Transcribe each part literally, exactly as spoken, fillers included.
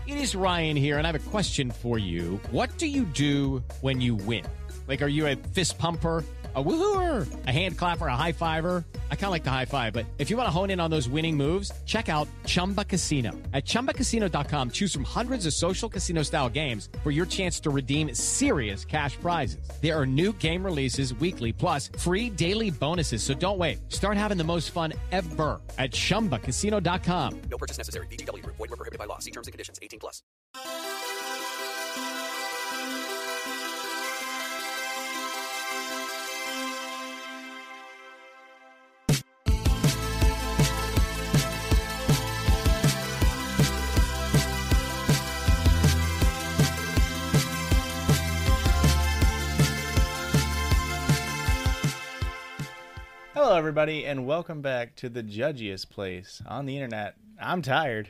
It is Ryan here, and I have a question for you. What do you do when you win? Like, are you a fist pumper, a woohooer, a hand clapper, a high fiver? I kind of like the high five, but if you want to hone in on those winning moves, check out Chumba Casino. At chumba casino dot com, choose from hundreds of social casino-style games for your chance to redeem serious cash prizes. There are new game releases weekly, plus free daily bonuses. So don't wait. Start having the most fun ever at chumba casino dot com. No purchase necessary. V G W Group. Void where prohibited by law. See terms and conditions. eighteen plus. Hello, everybody, and welcome back to the judgiest place on the internet. I'm tired.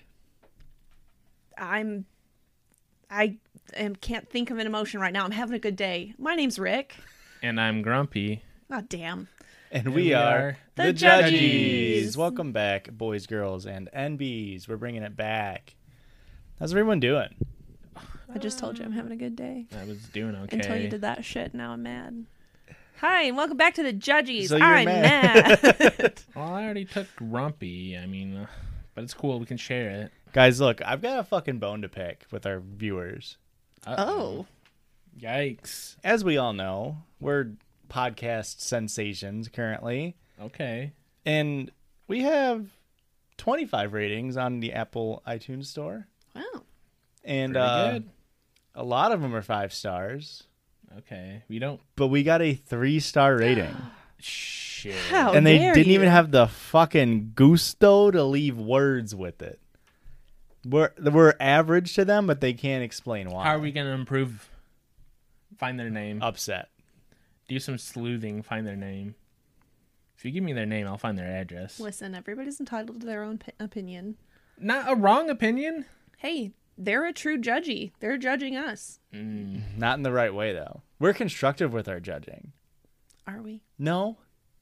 I'm, I am, can't think of an emotion right now. I'm having a good day. My name's Rick. And I'm grumpy. Oh, damn. And, And we, we are, are the, the Judgies. Judgies. Welcome back, boys, girls, and N Bs. We're bringing it back. How's everyone doing? I just told you I'm having a good day. I was doing okay. Until you did that shit. Now I'm mad. Hi, and welcome back to the Judgies. So you're I'm mad. mad. Well, I already took grumpy. I mean, uh, but it's cool. We can share it. Guys, look, I've got a fucking bone to pick with our viewers. Oh. Yikes. As we all know, we're podcast sensations currently, Okay. and we have twenty-five ratings on the Apple iTunes Store. Wow. And Pretty uh, good. a lot of them are five stars. Okay. We don't. But we got a three-star rating. Shit. How and they dare didn't you. even have the fucking gusto to leave words with it. We're, we're average to them, but they can't explain why. How are we going to improve? Find their name. Upset. Do some sleuthing. Find their name. If you give me their name, I'll find their address. Listen, everybody's entitled to their own p- opinion. Not a wrong opinion. Hey, they're a true judgy. They're judging us. Mm. Not in the right way, though. We're constructive with our judging. Are we? No.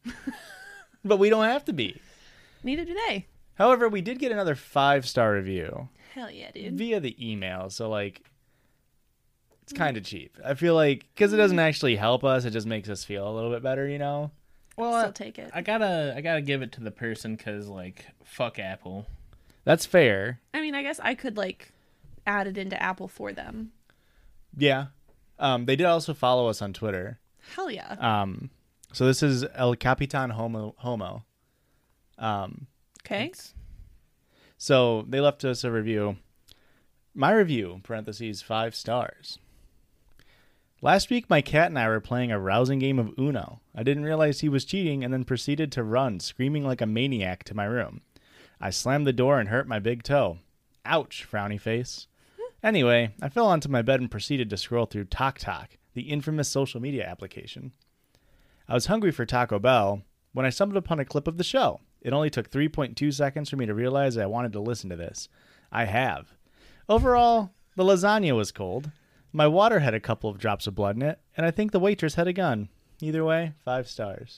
But we don't have to be. Neither do they. However, we did get another five-star review Hell yeah, dude. via the email, so, like, it's kind of cheap. I feel like, because it doesn't actually help us, it just makes us feel a little bit better, you know? Well, Still I, take it. I gotta, I gotta give it to the person because, like, fuck Apple. That's fair. I mean, I guess I could, like, add it into Apple for them. Yeah. Um, they did also follow us on Twitter. Hell yeah. Um, so this is El Capitan Homo. Homo. Um, Okay. Thanks. so they left us a review. My review, parentheses, five stars. Last week, my cat and I were playing a rousing game of Uno. I didn't realize he was cheating and then proceeded to run, screaming like a maniac, to my room. I slammed the door and hurt my big toe. Ouch, frowny face. Anyway, I fell onto my bed and proceeded to scroll through TokTok, the infamous social media application. I was hungry for Taco Bell when I stumbled upon a clip of the show. It only took three point two seconds for me to realize I wanted to listen to this. I have. Overall, the lasagna was cold. My water had a couple of drops of blood in it, and I think the waitress had a gun. Either way, five stars.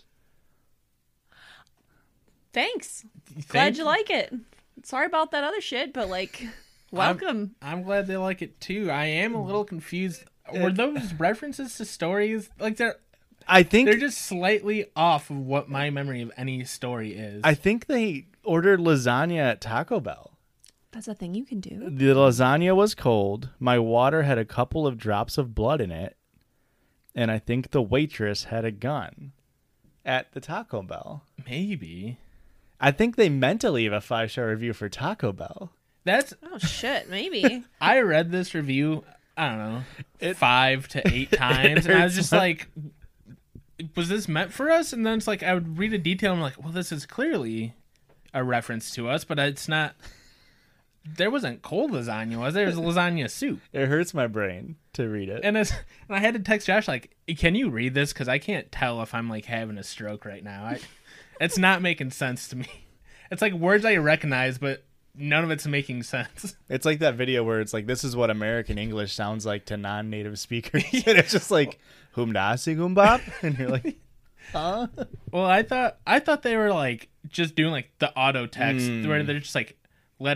Thanks. Thank- Glad you like it. Sorry about that other shit, but, like, welcome. I'm glad they like it too. I am a little confused. Were those references to stories? Like they're I think they're just slightly off of what my memory of any story is. I think they ordered lasagna at Taco Bell. That's a thing you can do. The lasagna was cold. My water had a couple of drops of blood in it. And I think the waitress had a gun at the Taco Bell. Maybe. I think they meant to leave a five-star review for Taco Bell. That's Oh, shit. Maybe. I read this review, I don't know, It- five to eight times, and I was hurts just my- like, was this meant for us? And then it's like, I would read a detail, and I'm like, well, this is clearly a reference to us, but it's not. There wasn't cold lasagna, was there? It was lasagna soup. It hurts my brain to read it. And, it's, and I had to text Josh, like, can you read this? Because I can't tell if I'm, like, having a stroke right now. I, it's not making sense to me. It's like words I recognize, but none of it's making sense. It's like that video where it's like, this is what American English sounds like to non-native speakers. And it's just like, humdasi gumbap? And you're like, huh? Well, I thought I thought they were, like, just doing, like, the auto text Mm. where they're just, like, letter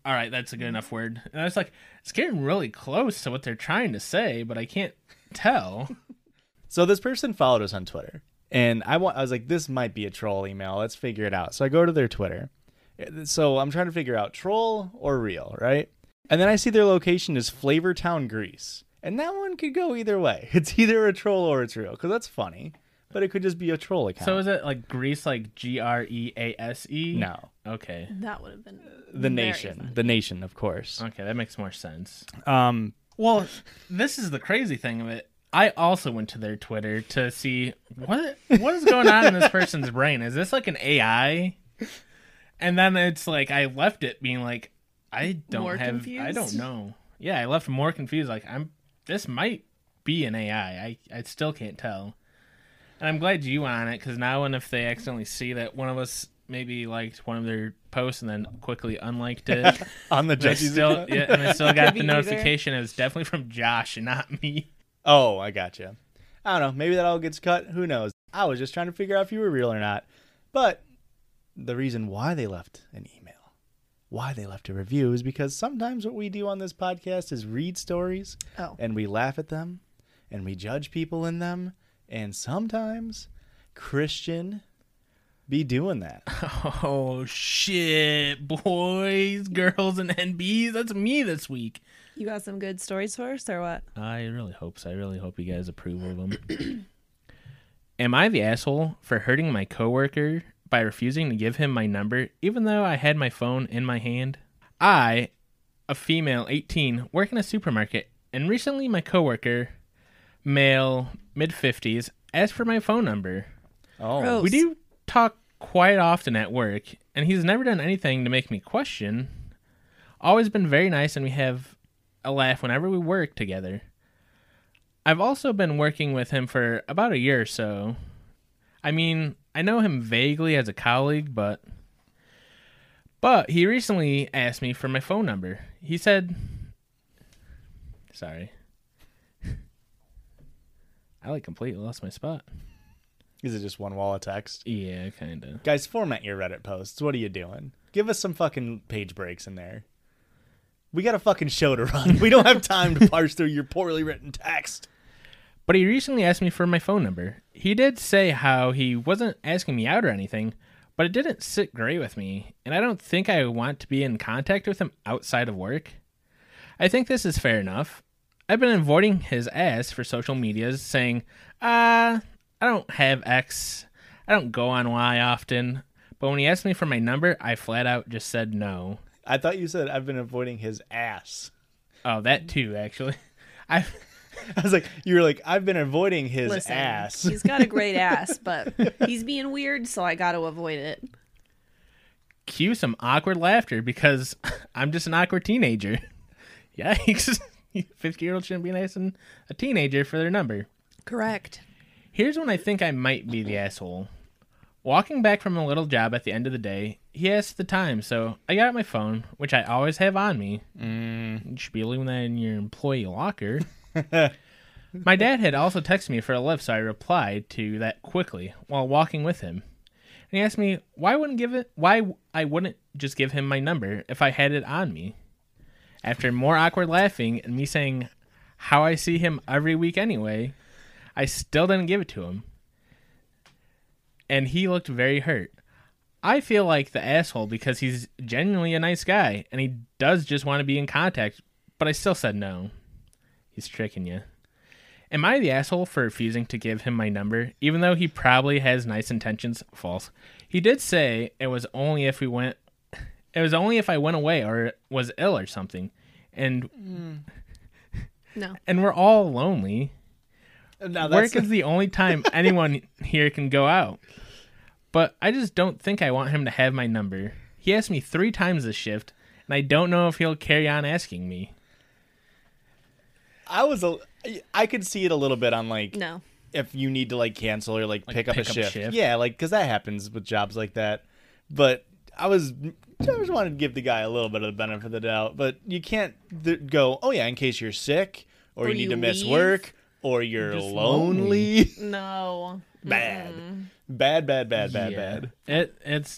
all right, that's a good enough word. And I was like, it's getting really close to what they're trying to say, but I can't tell. So this person followed us on Twitter, and I want I was like, this might be a troll email. Let's figure it out. So I go to their Twitter. So I'm trying to figure out troll or real, right? And then I see their location is Flavortown, Greece. And that one could go either way. It's either a troll or it's real, because that's funny. But it could just be a troll account. So is it like Greece, like G R E A S E? No. Okay. That would have been The very nation. funny. The nation, of course. Okay, that makes more sense. Um, Well, this is the crazy thing of it. I also went to their Twitter to see what what is going on in this person's brain. Is this like an A I? And then it's like I left it being like, I don't More have, confused? I don't know. Yeah, I left more confused. Like I'm, this might be an A I. I I still can't tell. And I'm glad you went on it, because now, when if they accidentally see that one of us maybe liked one of their posts and then quickly unliked it, on the they judges still account? yeah, and they still got be the either. notification. It was definitely from Josh and not me. Oh, I gotcha. I don't know. Maybe that all gets cut. Who knows? I was just trying to figure out if you were real or not. But the reason why they left an email, why they left a review, is because sometimes what we do on this podcast is read stories Oh. and we laugh at them and we judge people in them. And sometimes Christian be doing that. Oh shit, boys, girls, and N Bs. That's me this week. You got some good stories for us, or what? I really hope so. I really hope you guys approve of them. Am I the asshole for hurting my coworker by refusing to give him my number, even though I had my phone in my hand? I, a female eighteen, work in a supermarket, and recently my coworker, male, mid fifties, asked for my phone number. Oh, Gross. We do talk quite often at work, and he's never done anything to make me question. Always been very nice, and we have a laugh whenever we work together. I've also been working with him for about a year or so. I mean, I know him vaguely as a colleague, but... But he recently asked me for my phone number. He said... Sorry. I like completely lost my spot. is it just one wall of text? Yeah, kind of. Guys, format your Reddit posts. What are you doing? Give us some fucking page breaks in there. We got a fucking show to run. We don't have time to parse through your poorly written text. But he recently asked me for my phone number. He did say how he wasn't asking me out or anything, but it didn't sit great with me, and I don't think I want to be in contact with him outside of work. I think this is fair enough. I've been avoiding his ass for social medias, saying, uh, I don't have X, I don't go on Y often, but when he asked me for my number, I flat out just said no. I thought you said I've been avoiding his ass. Oh, that too, actually. I I was like, you were like, I've been avoiding his Listen, ass. he's got a great ass, but he's being weird, so I got to avoid it. cue some awkward laughter because I'm just an awkward teenager. Yikes. fifty-year-olds shouldn't be asking a teenager for their number. Correct. Here's when I think I might be the asshole. Walking back from a little job at the end of the day, he asked the time, so I got out my phone, which I always have on me. Mm. You should be leaving that in your employee locker. My dad had also texted me for a lift, so I replied to that quickly while walking with him. And he asked me why I wouldn't give it, why I wouldn't just give him my number if I had it on me. After more awkward laughing and me saying how I see him every week anyway, I still didn't give it to him. And he looked very hurt. I feel like the asshole because he's genuinely a nice guy and he does just want to be in contact, but I still said no. He's tricking you. Am I the asshole for refusing to give him my number, even though he probably has nice intentions? False. He did say it was only if we went, it was only if I went away or was ill or something, and Mm. No. and we're all lonely. Now, Work is the only time anyone here can go out. But I just don't think I want him to have my number. He asked me three times this shift, and I don't know if he'll carry on asking me. I was a, I could see it a little bit on like No. if you need to like cancel or like, Like, pick, up, pick a up a shift. shift. Yeah, like because that happens with jobs like that. But I was, I just wanted to give the guy a little bit of the benefit of the doubt. But you can't th- go, oh yeah, in case you're sick or, Or you need you to miss leave. work or you're just lonely. No. Bad. Bad, bad, bad, bad, Yeah. bad. It it's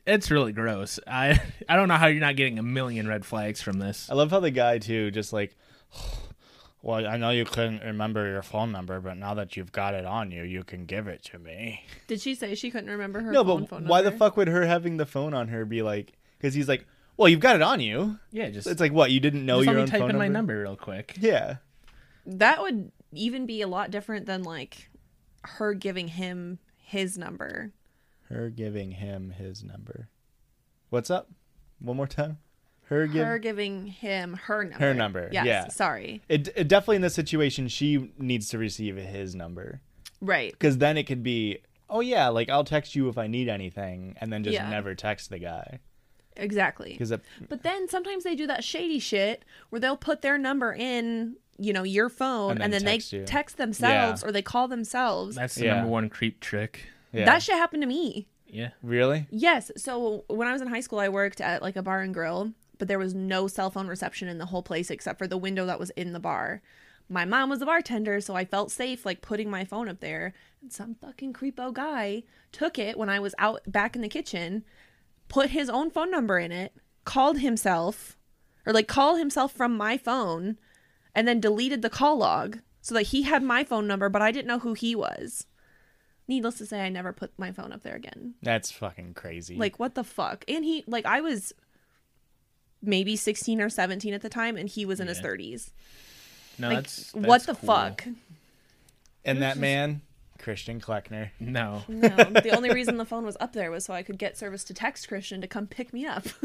it's really gross. I I don't know how you're not getting a million red flags from this. I love how the guy too, just like, well, I know you couldn't remember your phone number, but now that you've got it on you, you can give it to me. Did she say she couldn't remember her No, phone, but phone why number? the fuck would her having the phone on her be like? Because he's like, well, you've got it on you. Yeah, just It's like what you didn't know just your let own me type phone in number. my number real quick. Yeah. That would even be a lot different than like her giving him his number. Her giving him his number. What's up? One more time. Her give Her giving him her number. Her number, Yes, yeah. sorry. it, it definitely in this situation she needs to receive his number, Right. because then it could be, oh yeah, like I'll text you if I need anything, and then just Yeah. never text the guy. Exactly. Because But then sometimes they do that shady shit where they'll put their number in, you know, your phone And and then then, text they you. text themselves Yeah. or they call themselves. That's the Yeah. number one creep trick. yeah. That shit happened to me. Yeah. Really? Yes. So when I was in high school, I worked at like a bar and grill, but there was no cell phone reception in the whole place except for the window that was in the bar. My mom was a bartender, so I felt safe like putting my phone up there. And some fucking creepo guy took it when I was out back in the kitchen, put his own phone number in it, called himself, or like called himself from my phone, and then deleted the call log so that he had my phone number, but I didn't know who he was. Needless to say, I never put my phone up there again. That's fucking crazy. Like, what the fuck? And he, like, I was maybe sixteen or seventeen at the time, and he was in his Yeah. thirties. No, Like, that's, what that's the cool. fuck? and that man, Christian Kleckner. No. No, the only reason the phone was up there was so I could get service to text Christian to come pick me up.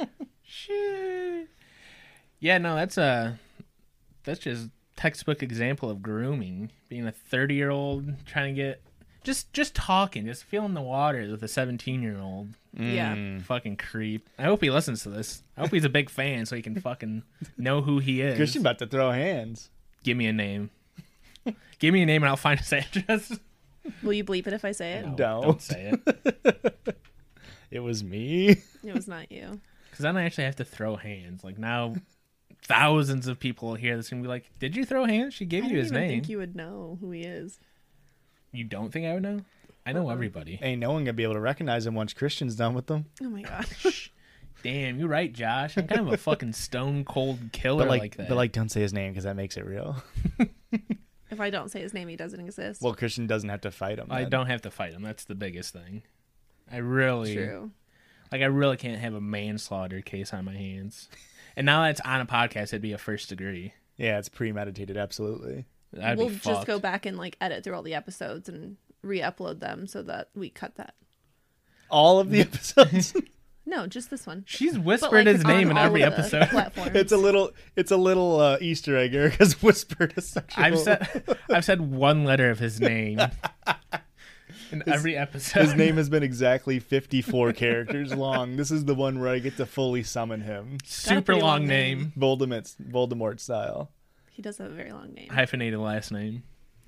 Shit. Yeah, no, that's a that's just textbook example of grooming. Being a thirty year old trying to get just just talking, just feeling the waters with a seventeen year old. Yeah. Fucking creep. I hope he listens to this. I hope he's a big fan so he can fucking know who he is. Christian about to throw hands. Give me a name. Give me a name and I'll find his address. Will you bleep it if I say it? No, Don't. don't say it. It was me. It was not you. Because then I actually have to throw hands. Like now, thousands of people will hear this and be like, "Did you throw hands? She gave I you don't his even name." think you would know who he is. You don't think I would know? I know everybody. Ain't no one gonna be able to recognize him once Christian's done with them. Oh my gosh. Damn, you're right, Josh. I'm kind of a fucking stone cold killer But like, like that. but like, don't say his name because that makes it real. If I don't say his name, he doesn't exist. Well, Christian doesn't have to fight him. I then. don't have to fight him. That's the biggest thing. I really, True. like, I really can't have a manslaughter case on my hands. And now that it's on a podcast, it'd be a first degree. Yeah, it's premeditated. Absolutely. I'd we'll be just fucked. go back and like edit through all the episodes and re-upload them so that we cut that. All of the episodes. No, just this one. She's But, whispered like, his on name in all every of the episode. platforms. it's a little. It's a little uh, Easter egg because whispered a sexual. I've said I've said one letter of his name in every episode. His name has been exactly fifty-four characters long. This is the one where I get to fully summon him, super pretty long, long name. name. Voldemort, Voldemort style. He does have a very long name. Hyphenated last name.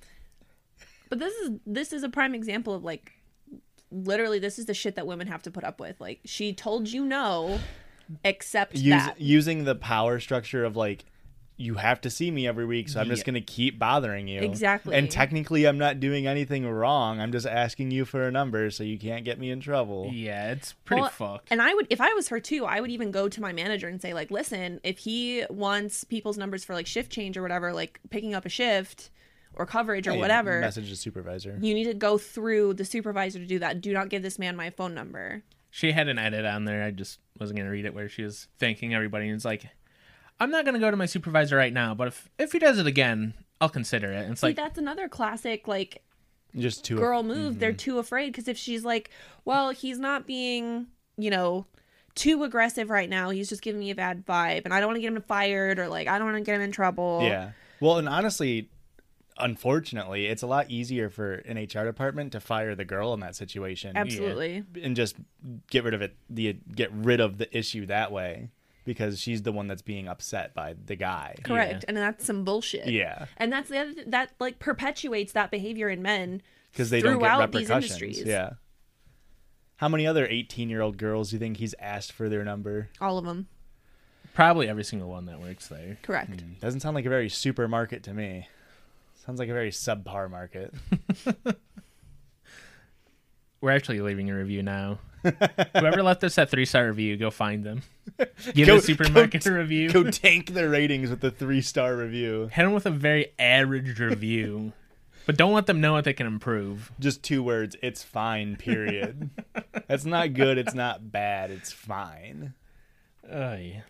But this is this is a prime example of like literally this is the shit that women have to put up with. Like she told you no, accept Use, that. using the power structure of like, you have to see me every week, so I'm just Yeah. gonna keep bothering you. Exactly. And technically, I'm not doing anything wrong. I'm just asking you for a number, so you can't get me in trouble. Yeah, it's pretty Well, fucked. And I would, if I was her too, I would even go to my manager and say, like, listen, if he wants people's numbers for like shift change or whatever, like picking up a shift or coverage or Hey, whatever, Message the supervisor. you need to go through the supervisor to do that. Do not give this man my phone number. She had an edit on there. I just wasn't gonna read it where she was thanking everybody and it's like, I'm not gonna go to my supervisor right now, but if if he does it again, I'll consider it. And it's See, like, that's another classic, like, Just two. girl move. They're too afraid because if she's like, well, he's not being, you know, too aggressive right now. He's just giving me a bad vibe, and I don't want to get him fired or like I don't want to get him in trouble. Yeah. Well, and honestly, unfortunately, it's a lot easier for an H R department to fire the girl in that situation Absolutely. and just get rid of it. The get rid of the issue that way because she's the one that's being upset by the guy. Correct. Yeah. And that's some bullshit. Yeah. And that's the other th- that like perpetuates that behavior in men Because they don't get throughout these repercussions. industries. Yeah. How many other eighteen-year-old girls do you think he's asked for their number? All of them. probably every single one that works there. Correct. Doesn't sound like a very supermarket to me. Sounds like a very subpar market. We're actually leaving a review now. Whoever left us that three star review, go find them. Give Go- a supermarket go- a review. Go tank their ratings with a three star review. Hit them with a very average review, but don't let them know what they can improve. Just two words. It's fine. Period. That's not good. It's not bad. It's fine. Oh yeah.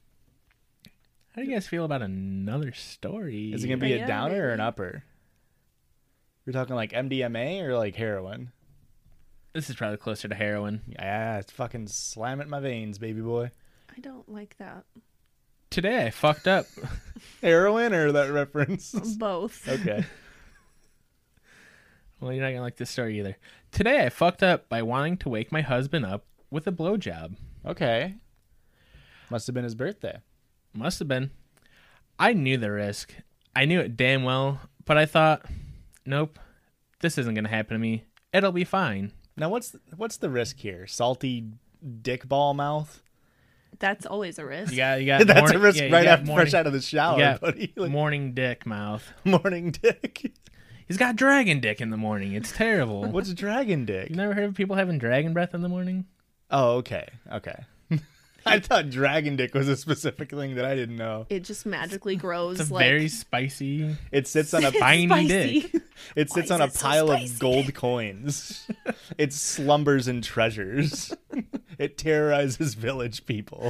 How do you guys feel about another story? Is it gonna be a Yeah, downer or an maybe. upper? We're talking like M D M A or like heroin? This is probably closer to heroin. Yeah, it's fucking slam it in my veins, baby boy. I don't like that. Today I fucked up. Heroin or that reference? Both. Okay. Well, you're not gonna like this story either. Today I fucked up by wanting to wake my husband up with a blowjob. Okay. Must have been his birthday. Must have been. I knew the risk. I knew it damn well, but I thought, nope, this isn't gonna happen to me. It'll be fine. Now what's what's the risk here? Salty dick ball mouth? That's always a risk. You got, you got. That's morning, a risk yeah, you right got after morning, fresh out of the shower, you got buddy. Like, morning dick mouth. morning dick. He's got dragon dick in the morning. It's terrible. What's dragon dick? You never heard of people having dragon breath in the morning? Oh, okay. Okay. I thought dragon dick was a specific thing that I didn't know. It just magically grows It's a like very spicy. It sits on a Tiny spicy. dick. it sits Why on is a it so pile of spicy? gold coins. It slumbers in treasures. It terrorizes village people.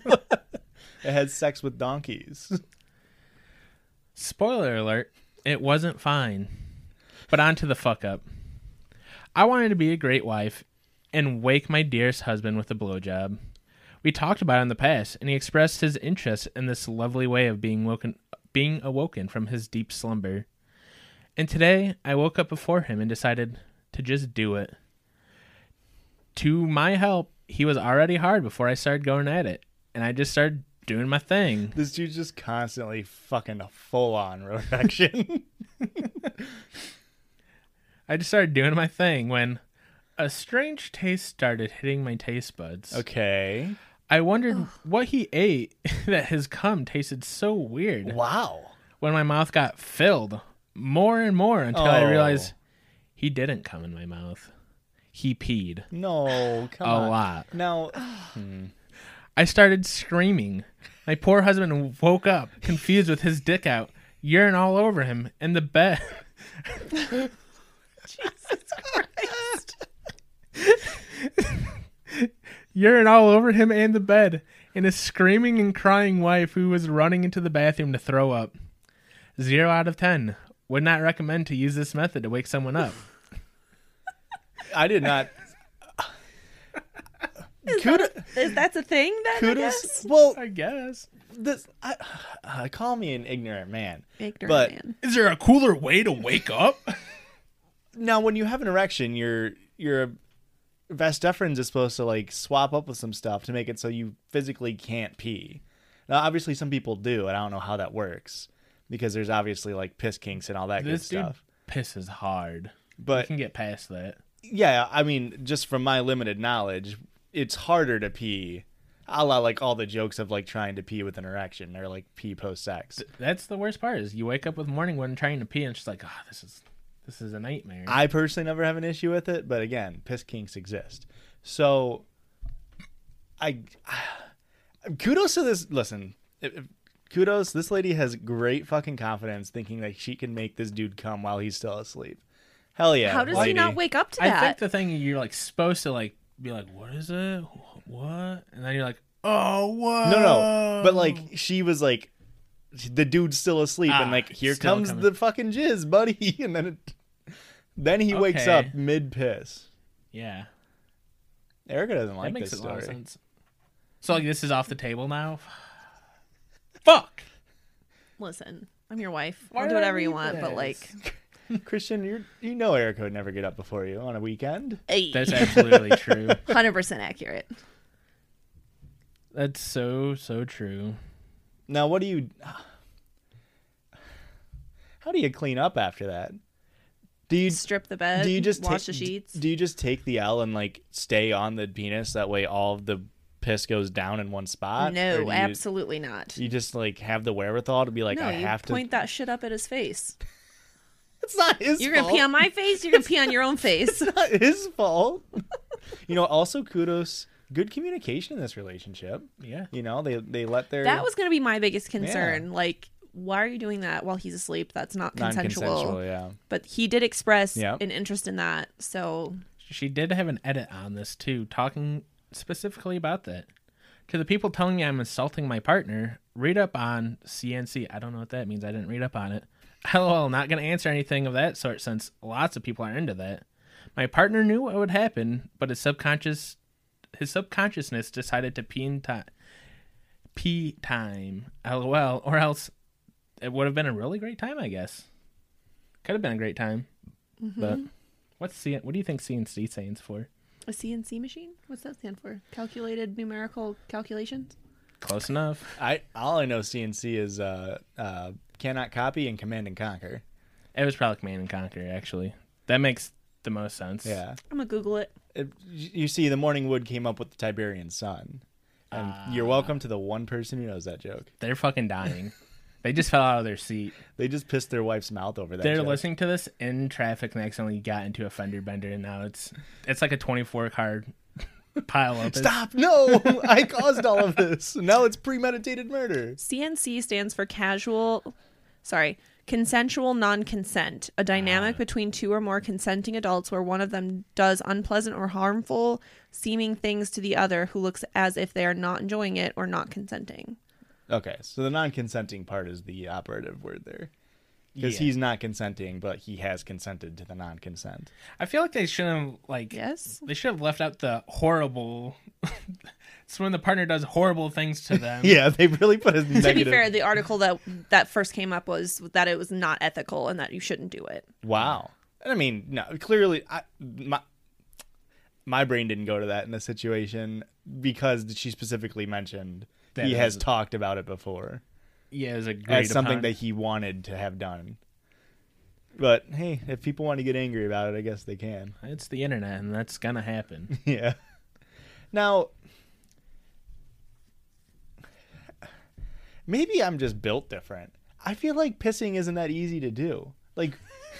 It has sex with donkeys. Spoiler alert, it wasn't fine. But on to the fuck up. I wanted to be a great wife and wake my dearest husband with a blowjob. We talked about it in the past, and he expressed his interest in this lovely way of being woken, being awoken from his deep slumber. And today, I woke up before him and decided to just do it. To my help, he was already hard before I started going at it, and I just started doing my thing. This dude's just constantly fucking a full-on erection. I just started doing my thing when a strange taste started hitting my taste buds. Okay. I wondered what he ate that his cum tasted so weird. Wow. When my mouth got filled more and more until I Oh. realized he didn't come in my mouth. He peed No, come a on. lot. Now, I started screaming. My poor husband woke up, confused with his dick out, urine all over him, in the bed. Urine all over him and the bed, and a screaming and crying wife who was running into the bathroom to throw up. Zero out of ten. Would not recommend to use this method to wake someone up. I did not. Is, Kudo- that a, is that a thing then? I Kudos. guess? Well, I guess. this I, uh, call me an ignorant man. Ignorant But- man. Is there a cooler way to wake up? Now, when you have an erection, your your vas deferens is supposed to like swap up with some stuff to make it so you physically can't pee. Now, obviously, some people do, and I don't know how that works because there's obviously like piss kinks and all that This good dude stuff. pisses hard. You But can get past that. yeah, I mean, just from my limited knowledge, it's harder to pee. A la like all the jokes of like trying to pee with an erection or like pee post sex. That's the worst part is you wake up with morning when trying to pee and it's just like, oh, this is this is a nightmare. I personally never have an issue with it, but again, piss kinks exist. So, I, kudos to this. Listen, if, if- kudos. This lady has great fucking confidence, thinking that she can make this dude come while he's still asleep. Hell yeah! How does lady. he not wake up to I that? think the thing you're like supposed to like be like, what is it? What? And then you're like, oh, what? No, no, but like she was like, the dude's still asleep, and Ah, like here still comes coming. the fucking jizz, buddy, and then it, then he wakes Okay. up mid piss. Yeah, Erica doesn't like that makes this a lot of story. sense. So like this is off the table now. Fuck. Listen, I'm your wife. Why I'll do did I whatever you read want, but this? like, Christian, you you know Erica would never get up before you on a weekend. That's absolutely true. one hundred percent accurate. That's so so true. Now, what do you? How do you clean up after that? Do you Strip the bed. do you just wash ta- the sheets? Do you just take the L and like stay on the penis? That way, all of the piss goes down in one spot. Or do No, you, absolutely not. You just like have the wherewithal to be like, no, I you have point that shit up at his face. to. It's not his You're fault. gonna pee on my face. You're gonna pee on your own face. It's not his fault. You know, also kudos, good communication in this relationship. Yeah. You know, they they let their That was going to be my biggest concern. Like, why are you doing that while he's asleep? That's not consensual. non-consensual, yeah. But he did express Yep. an interest in that. So, She did have an edit on this too, talking specifically about that. To the people telling me I'm insulting my partner, read up on C N C. I don't know what that means. I didn't read up on it. LOL, not going to answer anything of that sort since lots of people are into that. My partner knew what would happen, but his subconscious, his subconsciousness decided to pee in time. Pee time. LOL. Or else it would have been a really great time, I guess. Could have been a great time. mm-hmm. But what's C- what do you think C N C stands for? A C N C machine? What's that stand for? Calculated numerical calculations? Close enough. I all I know C N C is uh, uh, cannot copy and command and conquer. It was probably Command and Conquer, actually. That makes the most sense. Yeah. I'm going to Google it. It, you see, the Morning Wood came up with the Tiberian Sun. And Ah. you're welcome to the one person who knows that joke. They're fucking dying. They just fell out of their seat. They just pissed their wife's mouth over that They're joke. listening to this in traffic and accidentally got into a fender bender, and now it's it's like a twenty-four car pile up. It's- Stop! No! I caused all of this. Now it's premeditated murder. C N C stands for casual, sorry, consensual non-consent, a dynamic between two or more consenting adults where one of them does unpleasant or harmful seeming things to the other who looks as if they are not enjoying it or not consenting. Okay, so the non-consenting part is the operative word there. Because Yeah. he's not consenting, but he has consented to the non-consent. I feel like they should have like Yes? they should have left out the horrible. It's when the partner does horrible things to them. Yeah, they really put a To be negative... fair, the article that that first came up was that it was not ethical and that you shouldn't do it. Wow. I mean, no, clearly, I, my my brain didn't go to that in the situation because she specifically mentioned That he it has was- talked about it before Yeah, it was a great as something upon- that he wanted to have done. But hey, if people want to get angry about it, I guess they can. It's the internet, and that's gonna happen. Yeah. Now, maybe I'm just built different. I feel like pissing isn't that easy to do. Like,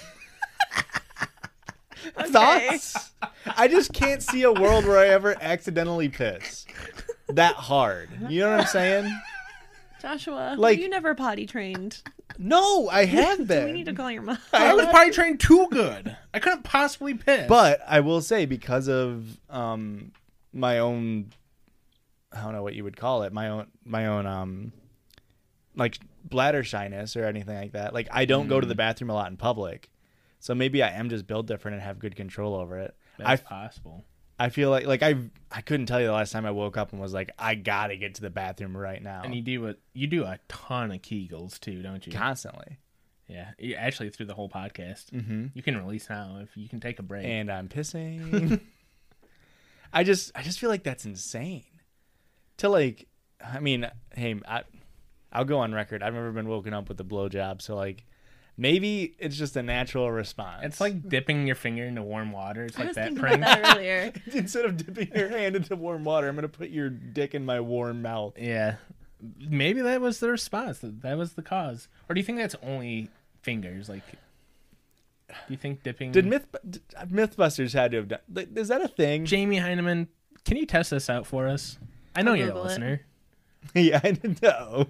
thoughts? I just can't see a world where I ever accidentally piss that hard. You know what I'm saying? Joshua, Like- were you never potty trained? No, I have Do we been. need to call your mom? I was probably trained too good. I couldn't possibly piss. But I will say, because of um my own, I don't know what you would call it, my own my own um like bladder shyness or anything like that. Like, I don't go to the bathroom a lot in public, so maybe I am just built different and have good control over it. I that's possible. I feel like like I I couldn't tell you the last time I woke up and was like, I gotta get to the bathroom right now. And you do a you do a ton of Kegels too, don't you? Constantly. Yeah, you- actually through the whole podcast. Mm-hmm. You can release now if you can take a break. And I'm pissing. I just I just feel like that's insane. To like, I mean, hey, I, I'll go on record. I've never been woken up with a blowjob, so like, maybe it's just a natural response. It's like dipping your finger into warm water. It's I like was that thinking prank. about that earlier. Instead of dipping your hand into warm water, I'm gonna put your dick in my warm mouth. Yeah, maybe that was the response. That that was the cause. Or do you think that's only fingers? Like, do you think dipping? Did Myth did, MythBusters had to have done? Like, is that a thing? Jamie Heineman, can you test this out for us? I know I'll you're a Google it. listener. Yeah, I know.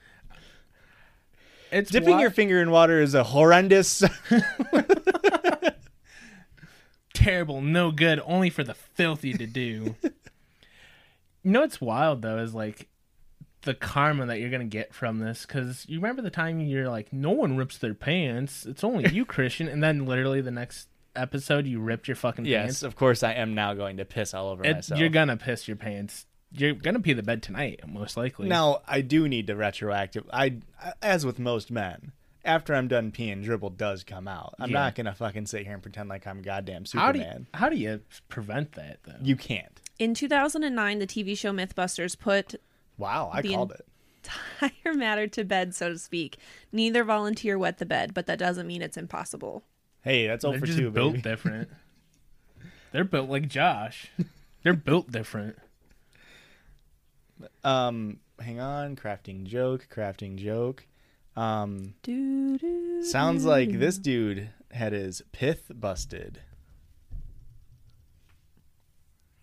It's Dipping wa- your finger in water is a horrendous. terrible, no good, only for the filthy to do. You know what's wild though is like the karma that you're gonna get from this, because you remember the time you're like, no one rips their pants, it's only you, Christian, and then literally the next episode you ripped your fucking Yes, pants. of course I am now going to piss all over It- myself. you're gonna piss your pants. You're gonna pee the bed tonight, most likely. Now, I do need to retroactive. I, as with most men, after I'm done peeing, dribble does come out. I'm Yeah. not gonna fucking sit here and pretend like I'm goddamn how do Superman. you, how do you prevent that though? You can't. In two thousand nine, the T V show Mythbusters put Wow, I The called it. entire matter to bed, so to speak. Neither volunteer wet the bed, but that doesn't mean it's impossible. Hey, that's all They're for just two, built baby. different. They're built like Josh. They're built different. Um, hang on. Crafting joke. Crafting joke. Um, Doo, doo, sounds like this dude had his pith busted.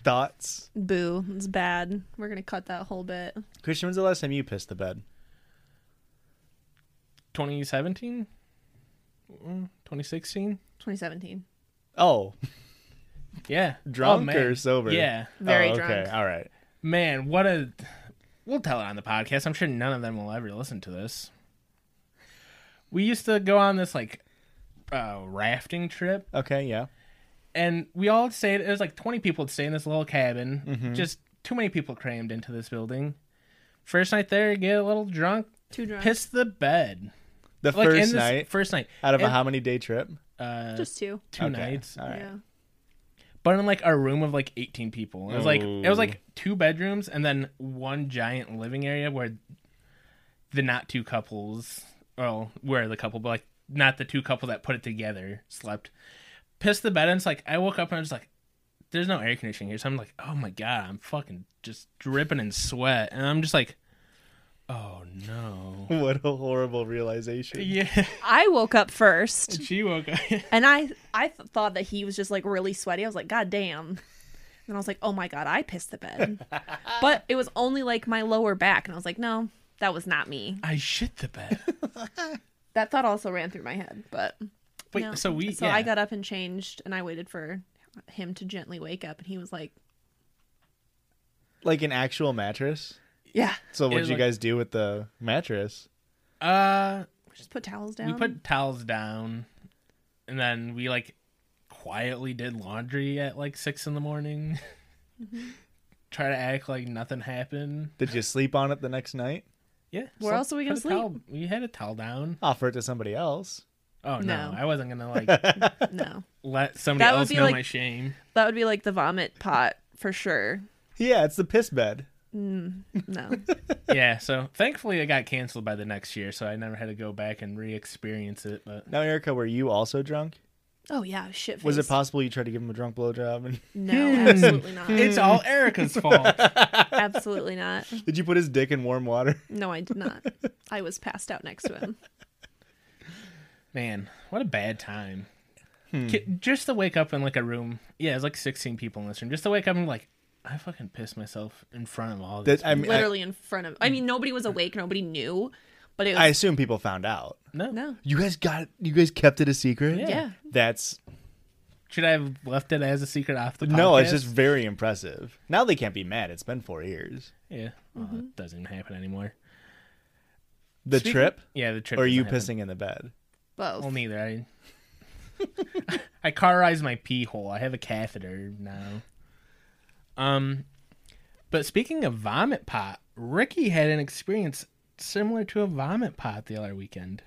Thoughts? Boo. It's bad. We're going to cut that whole bit. Christian, when's the last time you pissed the bed? twenty seventeen? twenty sixteen? twenty seventeen. Oh, Yeah. drunk Oh, man. or sober? Yeah. Very oh, okay. drunk. All right. Man, what a... We'll tell it on the podcast. I'm sure none of them will ever listen to this. We used to go on this, like, uh, rafting trip, Okay, yeah. and we all stayed... It was like twenty people would stay in this little cabin. Mm-hmm. Just too many people crammed into this building. First night there, get a little drunk, Too drunk. piss the bed. The Like, in first this night First night. out of a And, how many day trip? Uh, Just two. two Okay, nights. All right. Yeah. But in like a room of like eighteen people. It was like it was Ooh. like two bedrooms and then one giant living area where the not two couples, well, where the couple, but like not the two couple that put it together slept. Pissed the bed and it's like I woke up and I was like, there's no air conditioning here. So I'm like, oh my god, I'm fucking just dripping in sweat. And I'm just like, oh no. What a horrible realization. Yeah. I woke up first. She woke up. And I I th- thought that he was just like really sweaty. I was like, God damn. And I was like, oh my God, I pissed the bed. But it was only like my lower back. And I was like, no, that was not me. I shit the bed. That thought also ran through my head. But Wait, no. so we So yeah. I got up and changed and I waited for him to gently wake up. And he was like, Like an actual mattress? yeah, So what was did you like- guys do with the mattress? uh just put towels down. we put towels down and then we like quietly did laundry at like six in the morning. Mm-hmm. Try to act like nothing happened. Did you sleep on it the next night? Yeah. Where else are we put gonna a towel- we had a towel down. Offer it to somebody else. Oh no, No. I wasn't gonna like No. let somebody That would else be know like- my shame. That would be like the vomit pot for sure. Yeah, it's the piss bed. No. Yeah, so thankfully it got canceled by the next year, so I never had to go back and re-experience it. But Now, Erica, were you also drunk? Oh yeah, shit face. Was it possible you tried to give him a drunk blowjob? And No, absolutely not. it's all Erica's fault. Absolutely not. did you put his dick in warm water? No, I did not. I was passed out next to him. Man, what a bad time. Ki- Just to wake up in like a room. Yeah, it's like sixteen people in this room. Just to wake up and be like, I fucking pissed myself in front of all this. That, I mean, I, Literally in front of. I mean, nobody was awake. Nobody knew. But it was I assume people found out. no. no. You guys got you guys kept it a secret? Yeah. Yeah. That's Should I have left it as a secret off the podcast? no, it's just very impressive. Now they can't be mad. It's been four years. Yeah. Well, it doesn't even happen anymore. The Speaking- trip? Yeah, the trip. Or are you doesn't happen. pissing in the bed? Both. Well, neither. I I cauterized my pee hole. I have a catheter now. Um, but speaking of vomit pot, Ricky had an experience similar to a vomit pot the other weekend.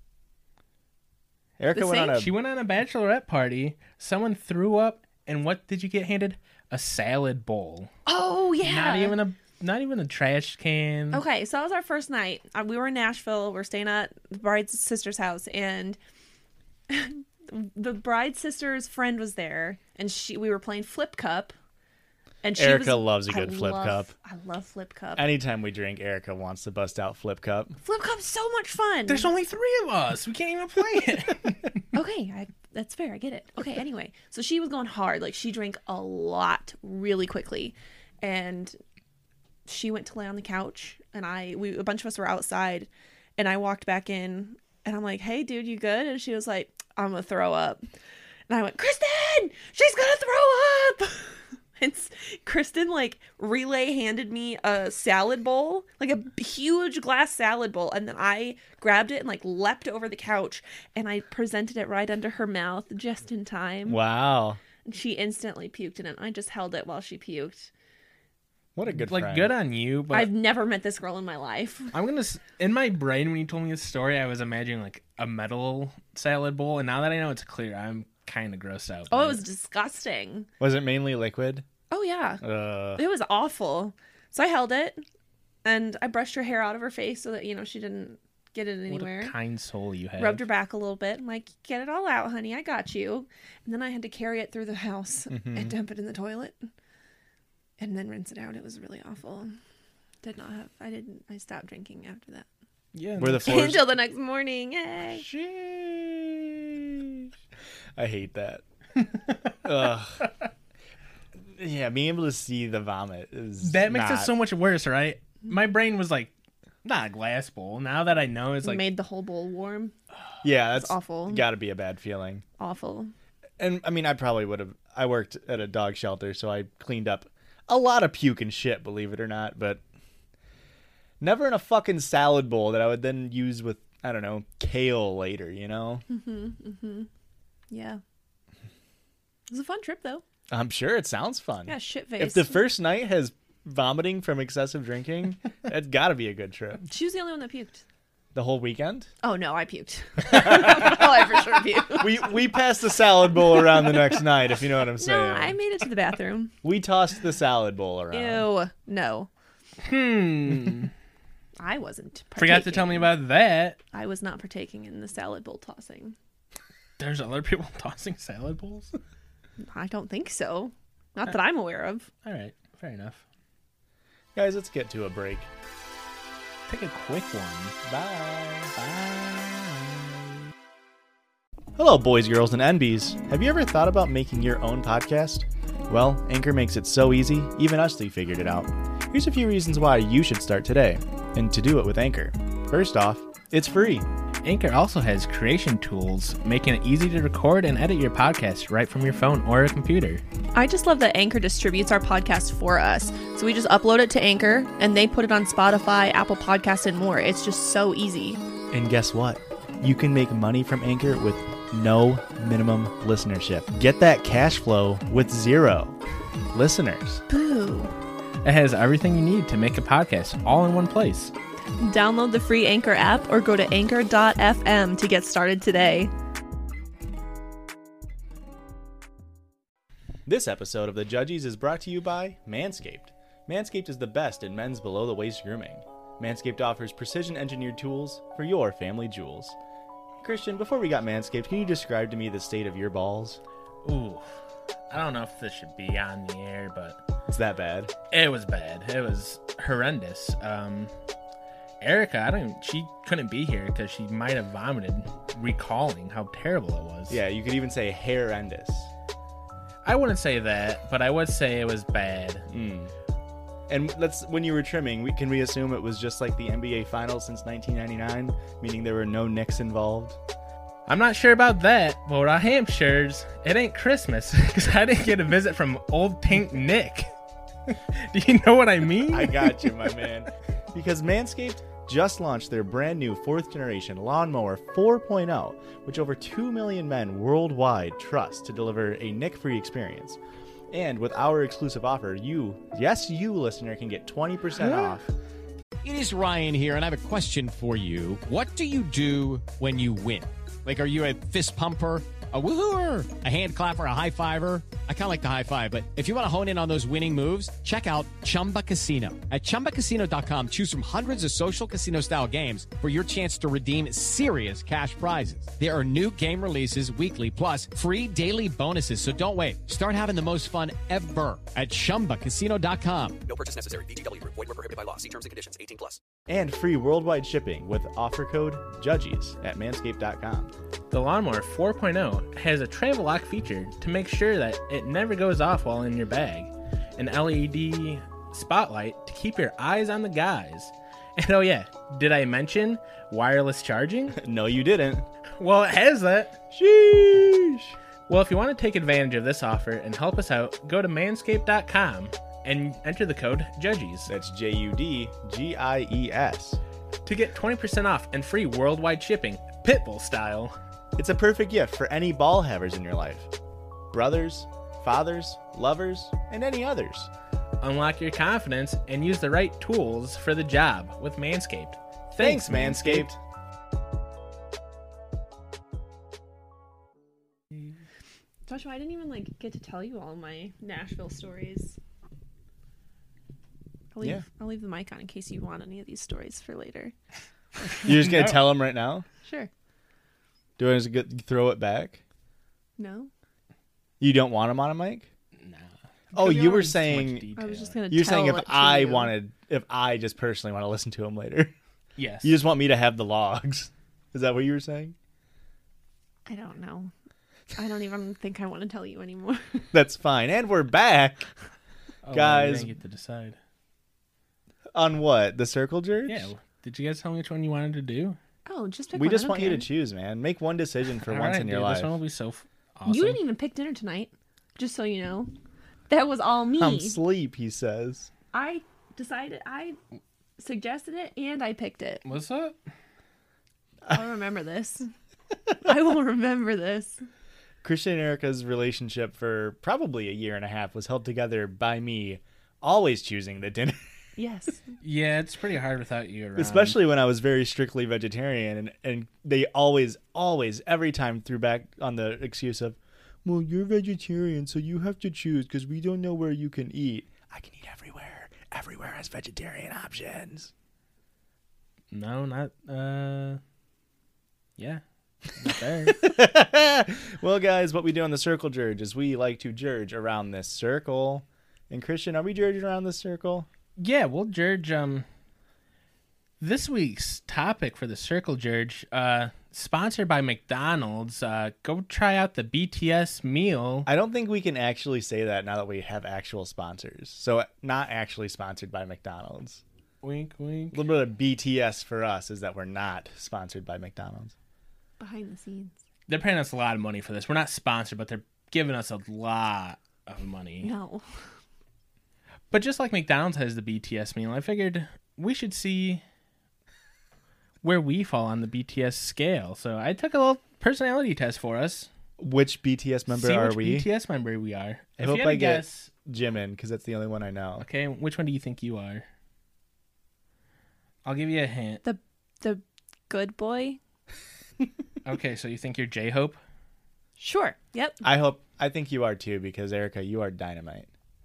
Erica The went on same? a She went on a bachelorette party. Someone threw up, and what did you get handed? A salad bowl. Oh yeah. Not even a not even a trash can. Okay, so that was our first night. Uh, we were in Nashville. We're staying at the bride's sister's house, and the bride's sister's friend was there, and she we were playing Flip Cup. And she Erica was, loves a I good Flip love- Cup. I love Flip Cup. Anytime we drink, Erica wants to bust out Flip Cup. Flip Cup's so much fun. There's only three of us. We can't even play it. Okay, I, that's fair. I get it. Okay, anyway, so she was going hard. Like she drank a lot really quickly, and she went to lay on the couch, and I we a bunch of us were outside, and I walked back in, and I'm like, "Hey, dude, you good?" And she was like, "I'm gonna throw up," and I went, "Kristen, she's gonna throw up." And s- Kristen like relay handed me a salad bowl, like a huge glass salad bowl, and then I grabbed it and like leapt over the couch and I presented it right under her mouth just in time. Wow. And she instantly puked in it. I just held it while she puked. What a good like friend. good on you, but I've never met this girl in my life. I'm gonna s- in my brain when you told me this story, I was imagining like a metal salad bowl, and now that I know it's clear, I'm kind of grossed out. Oh, by it was disgusting. Was it mainly liquid? Oh yeah. Uh, It was awful. So I held it and I brushed her hair out of her face so that, you know, she didn't get it What anywhere. a kind soul you have. Rubbed her back a little bit. I'm like, get it all out, honey. I got you. And then I had to carry it through the house and dump it in the toilet and then rinse it out. It was really awful. Did not have, I didn't, I stopped drinking after that. Yeah. were the floors? Until the next morning. Yay. Sheesh. I hate that. Ugh. Yeah, being able to see the vomit is That makes not... it so much worse, right? My brain was like, not a glass bowl. Now that I know, it's like Made the whole bowl warm. Yeah, that's It's awful. Got to be a bad feeling. Awful. And I mean, I probably would have. I worked at a dog shelter, so I cleaned up a lot of puke and shit, believe it or not. But never in a fucking salad bowl that I would then use with, I don't know, kale later. You know? Mm-hmm. Mm-hmm. Yeah. It was a fun trip, though. I'm sure it sounds fun. Yeah, shit face. If the first night has vomiting from excessive drinking, it's got to be a good trip. She was the only one that puked. The whole weekend? Oh, no, I puked. oh, I for sure puked. We we passed the salad bowl around the next night, if you know what I'm saying. No, I made it to the bathroom. We tossed the salad bowl around. Ew. No. Hmm. I wasn't partaking. Forgot to tell me about that. I was not partaking in the salad bowl tossing. There's other people tossing salad bowls? I don't think so. Not that I'm aware of. All right. Fair enough. Guys, let's get to a break. Take a quick one. Bye. Bye. Hello, boys, girls, and N Bs. Have you ever thought about making your own podcast? Well, Anchor makes it so easy, even Usly figured it out. Here's a few reasons why you should start today, and to do it with Anchor. First off, it's free. Anchor also has creation tools, making it easy to record and edit your podcast right from your phone or a computer. I just love that Anchor distributes our podcast for us. So we just upload it to Anchor, and they put it on Spotify, Apple Podcasts, and more. It's just so easy. And guess what? You can make money from Anchor with no minimum listenership. Get that cash flow with zero listeners. Boo. It has everything you need to make a podcast all in one place. Download the free Anchor app or go to anchor dot f m to get started today. This episode of The Judgies is brought to you by Manscaped. Manscaped is the best in men's below-the-waist grooming. Manscaped offers precision-engineered tools for your family jewels. Christian, before we got Manscaped, can you describe to me the state of your balls? Ooh. I don't know if this should be on the air, but It's that bad. it was bad. It was horrendous. Um, Erica, I don't. She couldn't be here because she might have vomited, recalling how terrible it was. Yeah, you could even say horrendous. I wouldn't say that, but I would say it was bad. Mm. And let's when you were trimming, we, can we assume it was just like the N B A Finals since nineteen ninety-nine, meaning there were no Knicks involved? I'm not sure about that, but what I am sure is it ain't Christmas because I didn't get a visit from old Tank Nick. Do you know what I mean? I got you, my man. Because Manscaped just launched their brand new fourth generation Lawnmower four point oh, which over two million men worldwide trust to deliver a nick-free experience. And with our exclusive offer, you, yes, you, listener, can get twenty percent off. It is Ryan here, and I have a question for you. What do you do when you win? Like, are you a fist pumper, a woohooer, a hand clapper, a high fiver? I kind of like the high five, but if you want to hone in on those winning moves, check out Chumba Casino. At chumba casino dot com, choose from hundreds of social casino style games for your chance to redeem serious cash prizes. There are new game releases weekly, plus free daily bonuses. So don't wait. Start having the most fun ever at chumba casino dot com. No purchase necessary. V G W Group. Void where prohibited by law. See terms and conditions. eighteen plus. And free worldwide shipping with offer code JUDGIES at manscaped dot com. The Lawnmower four point oh has a travel lock feature to make sure that it never goes off while in your bag, an L E D spotlight to keep your eyes on the guys, and oh yeah, did I mention wireless charging? No, you didn't. Well, it has that. Sheesh. Well, if you want to take advantage of this offer and help us out, go to manscaped dot com and enter the code JUDGIES That's J U D G I E S. to get twenty percent off and free worldwide shipping, Pitbull style. It's a perfect gift for any ball havers in your life. Brothers, fathers, lovers, and any others. Unlock your confidence and use the right tools for the job with Manscaped. Thanks, Manscaped. Joshua, I didn't even like get to tell you all my Nashville stories. I'll leave, Yeah. I'll leave the mic on in case you want any of these stories for later. You're just going to No. tell them right now? Sure. Do I just get, throw it back? No? You don't want them on a mic? Nah. Oh, you were saying... I was just going to You're tell saying if it to I you. wanted... If I just personally want to listen to them later. Yes. You just want me to have the logs. Is that what you were saying? I don't know. I don't even think I want to tell you anymore. That's fine. And we're back Oh, Guys- you get to decide. on what? The circle jerk? Yeah. Did you guys tell me which one you wanted to do? Oh, just pick We one. just I don't want you to care. choose, man. Make one decision for All once right, in your dude, life. This one will be so f- awesome. You didn't even pick dinner tonight, just so you know. That was all me. I'm sleep, he says. I decided, I suggested it, and I picked it. What's up? I'll remember this. I will remember this. Christian and Erica's relationship for probably a year and a half was held together by me always choosing the dinner. Yes. Yeah, it's pretty hard without you around. Especially when I was very strictly vegetarian, and, and they always, always, every time threw back on the excuse of, well, you're vegetarian, so you have to choose because we don't know where you can eat. I can eat everywhere. Everywhere has vegetarian options. No, not. Uh. Yeah. Not there. Well, guys, what we do on the circle jerge is we like to jerge around this circle. And Christian, are we jerging around this circle? Yeah, we'll Jurge. Um, this week's topic for the Circle Jurge, uh, sponsored by McDonald's. Uh, go try out the B T S meal. I don't think we can actually say that now that we have actual sponsors. So, not actually sponsored by McDonald's. Wink, A wink. little bit of B T S for us is that we're not sponsored by McDonald's. Behind the scenes. They're paying us a lot of money for this. We're not sponsored, but they're giving us a lot of money. No. But just like McDonald's has the B T S meal, I figured we should see where we fall on the B T S scale. So I took a little personality test for us. Which B T S member see are which we? B T S member we are. I If hope you had I to get- guess, Jimin, because that's the only one I know. okay, which one do you think you are? I'll give you a hint. The the good boy? Okay, so you think you're J-Hope? Sure. Yep. I hope, I think you are too, because Erica, you are dynamite.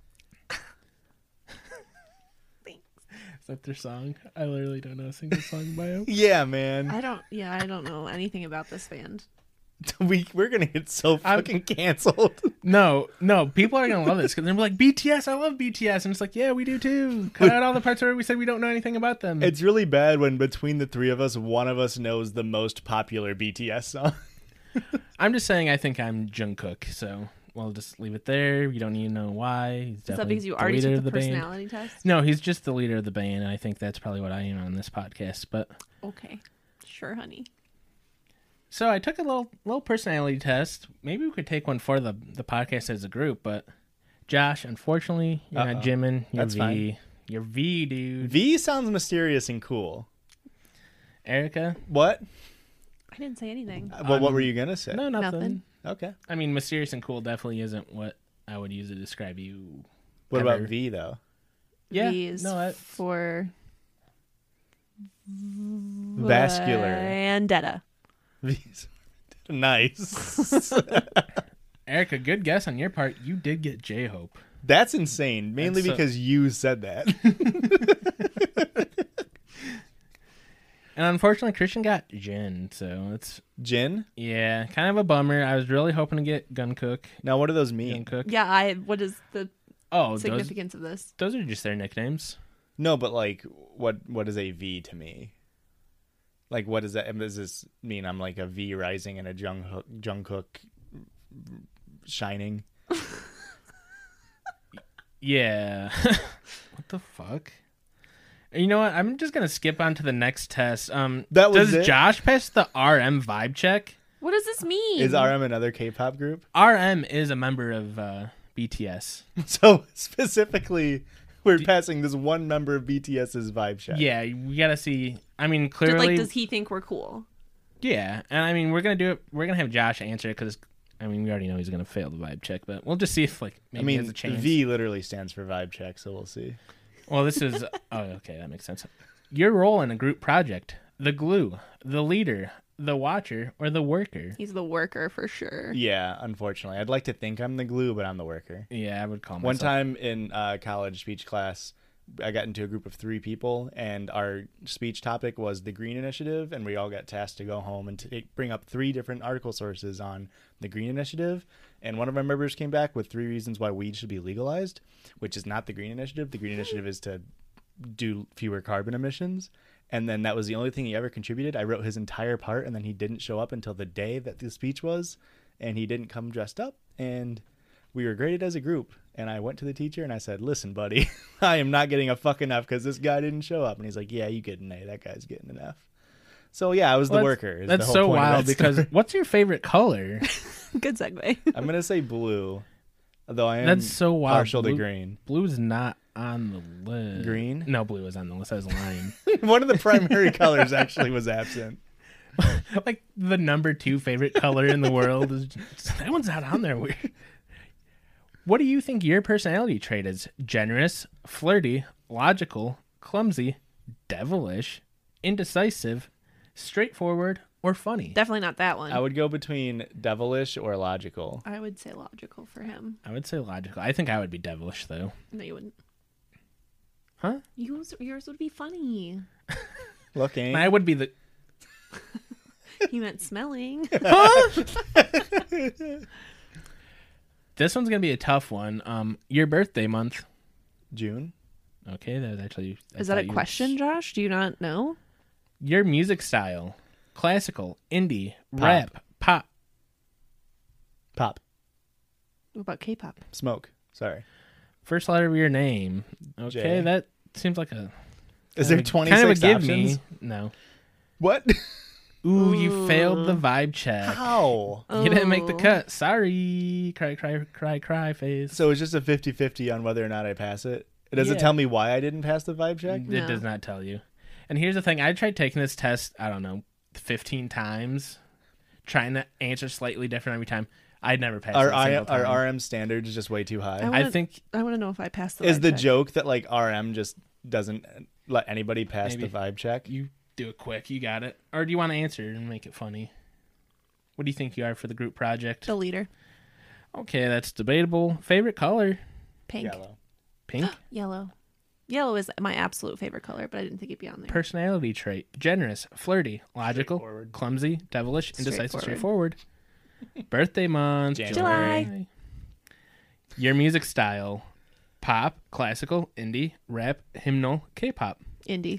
Is that their song? I literally don't know a single song by them. Yeah, man. I don't yeah, I don't know anything about this band. we, we're going to get so I'm- fucking canceled. No, no, people are gonna love this because they're like B T S. I love B T S, and it's like, yeah, we do too. Cut out all the parts where we said we don't know anything about them. It's really bad when between the three of us, one of us knows the most popular B T S song. I'm just saying, I think I'm Jungkook, so we'll just leave it there. You don't need to know why. He's Is that definitely because you the already leader took of the, the band. personality test? No, he's just the leader of the band. And I think that's probably what I am on this podcast. But Okay. Sure, honey. so I took a little little personality test. Maybe we could take one for the the podcast as a group. But Josh, unfortunately, you're Uh-oh. not Jimin. You're That's V. fine. You're V, dude. V sounds mysterious and cool. Erica? What? I didn't say anything. Well, what were you going to say? No, nothing. Nothing. Okay. I mean, mysterious and cool definitely isn't what I would use to describe you. What ever. about V, though? Yeah, V is no, that- for Vascular. Vendetta. V's nice. Erica, good guess on your part. You did get J-Hope. That's insane, mainly That's so- because you said that. And unfortunately, Christian got Jin, so it's, Jin? yeah, kind of a bummer. I was really hoping to get Gunkook. Now, what do those mean? Jungkook. Yeah, I what is the Oh, those, significance of this? those are just their nicknames. No, but like, what what is a V to me? Like, what does that? Does this mean I'm like a V rising and a Jungkook, Jungkook shining? Yeah. What the fuck? You know what? I'm just gonna skip on to the next test. Um, That was does it? Josh pass the R M vibe check? What does this mean? Is R M another K-pop group? R M is a member of uh, B T S. So specifically, we're passing this one member of BTS's vibe check. Yeah, we gotta see. I mean, Did, clearly, like, does he think we're cool? yeah. And I mean, we're gonna do it. We're gonna have Josh answer it because I mean, we already know he's gonna fail the vibe check, but we'll just see if like maybe I he mean, has a chance. V literally stands for vibe check, so we'll see. Well, this is oh, okay. That makes sense. Your role in a group project: the glue, the leader, the watcher, or the worker. He's the worker for sure. Yeah, unfortunately, I'd like to think I'm the glue, but I'm the worker. Yeah, I would call myself. One time in uh, college speech class, I got into a group of three people, and our speech topic was the Green Initiative, and we all got tasked to go home and take, bring up three different article sources on the Green Initiative. And one of our members came back with three reasons why weed should be legalized, which is not the Green Initiative. The Green Initiative is to do fewer carbon emissions. And then that was the only thing he ever contributed. I wrote his entire part, and then he didn't show up until the day that the speech was. and he didn't come dressed up, and we were graded as a group. And I went to the teacher and I said, listen, buddy, I am not getting a fucking F because this guy didn't show up. And he's like, yeah, you get an A. That guy's getting an F. So, yeah, I was Well, the that's- worker. is That's the whole so point of wild that because story. what's your favorite color? Good segue. I'm going to say blue, though I am That's so wild. partial to Blue- green. Blue's not on the list. Green? No, blue is on the list. I was lying. One of the primary colors actually was absent. Like the number two favorite color in the world is just, that one's not on there. Weird. What do you think your personality trait is? Generous, flirty, logical, clumsy, devilish, indecisive, straightforward, or funny? Definitely not that one. I would go between devilish or logical. I would say logical for him. I would say logical. I think I would be devilish though. No, you wouldn't. Huh? Yours, yours would be funny. Looking. I would be the. He meant smelling. This one's gonna be a tough one. Um, your birthday month. June. Okay, that was actually. I Is that thought a you- question, Josh? Do you not know? Your music style: classical, indie, rap, pop. Pop. What about K-pop? Smoke. Sorry. First letter of your name. Okay, J. that seems like a. Is kind there of a- twenty-six kind of a give options? me? No. What? Ooh, you failed the vibe check. How? You didn't make the Oh. cut. Sorry. Cry, cry, cry, cry face. So it's just a fifty-fifty on whether or not I pass it. It doesn't Yeah. tell me why I didn't pass the vibe check. It No. does not tell you. And here's the thing: I tried taking this test. I don't know, fifteen times, trying to answer slightly different every time. I'd never passed. Our it a I, single our time. R M standards just way too high. I I wanna- think I want to know if I passed the Is vibe the check. joke that like R M just doesn't let anybody pass Maybe. the vibe check? you do it quick. You got it. Or do you want to answer and make it funny? What do you think you are for the group project? The leader. Okay, that's debatable. Favorite color? Pink. Yellow. Pink. Yellow. Yellow is my absolute favorite color, but I didn't think it'd be on there. Personality trait: generous, flirty, logical, Straightforward. clumsy, devilish, indecisive, Straightforward. straightforward. Birthday month: January. July. Your music style: pop, classical, indie, rap, hymnal, K-pop. Indie.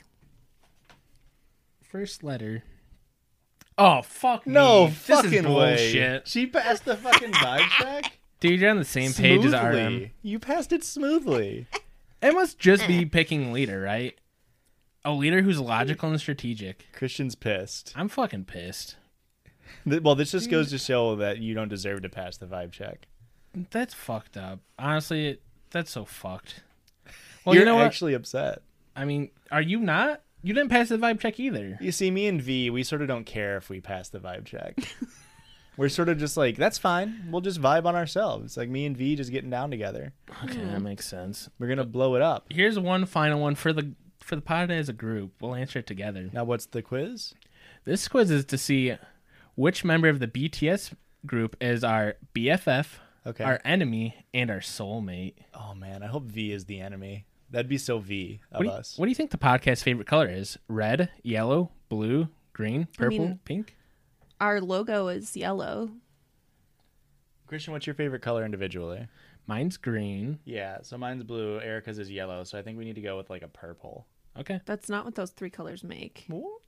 First letter. Oh fuck No me. This fucking is way. bullshit. She passed the fucking vibe check. Dude, you're on the same page as R M. Smoothly. You passed it smoothly. It must just be picking leader, right? A leader who's logical and strategic. Christian's pissed. I'm fucking pissed. Th- Well, this just goes to show that you don't deserve to pass the vibe check. That's fucked up. Honestly, it, that's so fucked. Well, You're you know what? actually upset. I mean, are you not? You didn't pass the vibe check either. You see, me and V, we sort of don't care if we pass the vibe check. We're sort of just like, that's fine. We'll just vibe on ourselves. Like me and V just getting down together. Okay, that makes sense. We're gonna blow it up. Here's one final one for the for the pod as a group. We'll answer it together. Now, what's the quiz? This quiz is to see which member of the B T S group is our B F F, Okay. our enemy, and our soulmate. Oh man, I hope V is the enemy. That'd be so V of What do, you, us. what do you think the podcast's favorite color is? Red, yellow, blue, green, I purple, mean- pink? Our logo is yellow. Christian, what's your favorite color individually? Mine's green. Yeah, so mine's blue. Erica's is yellow. So I think we need to go with like a purple. Okay. That's not what those three colors make.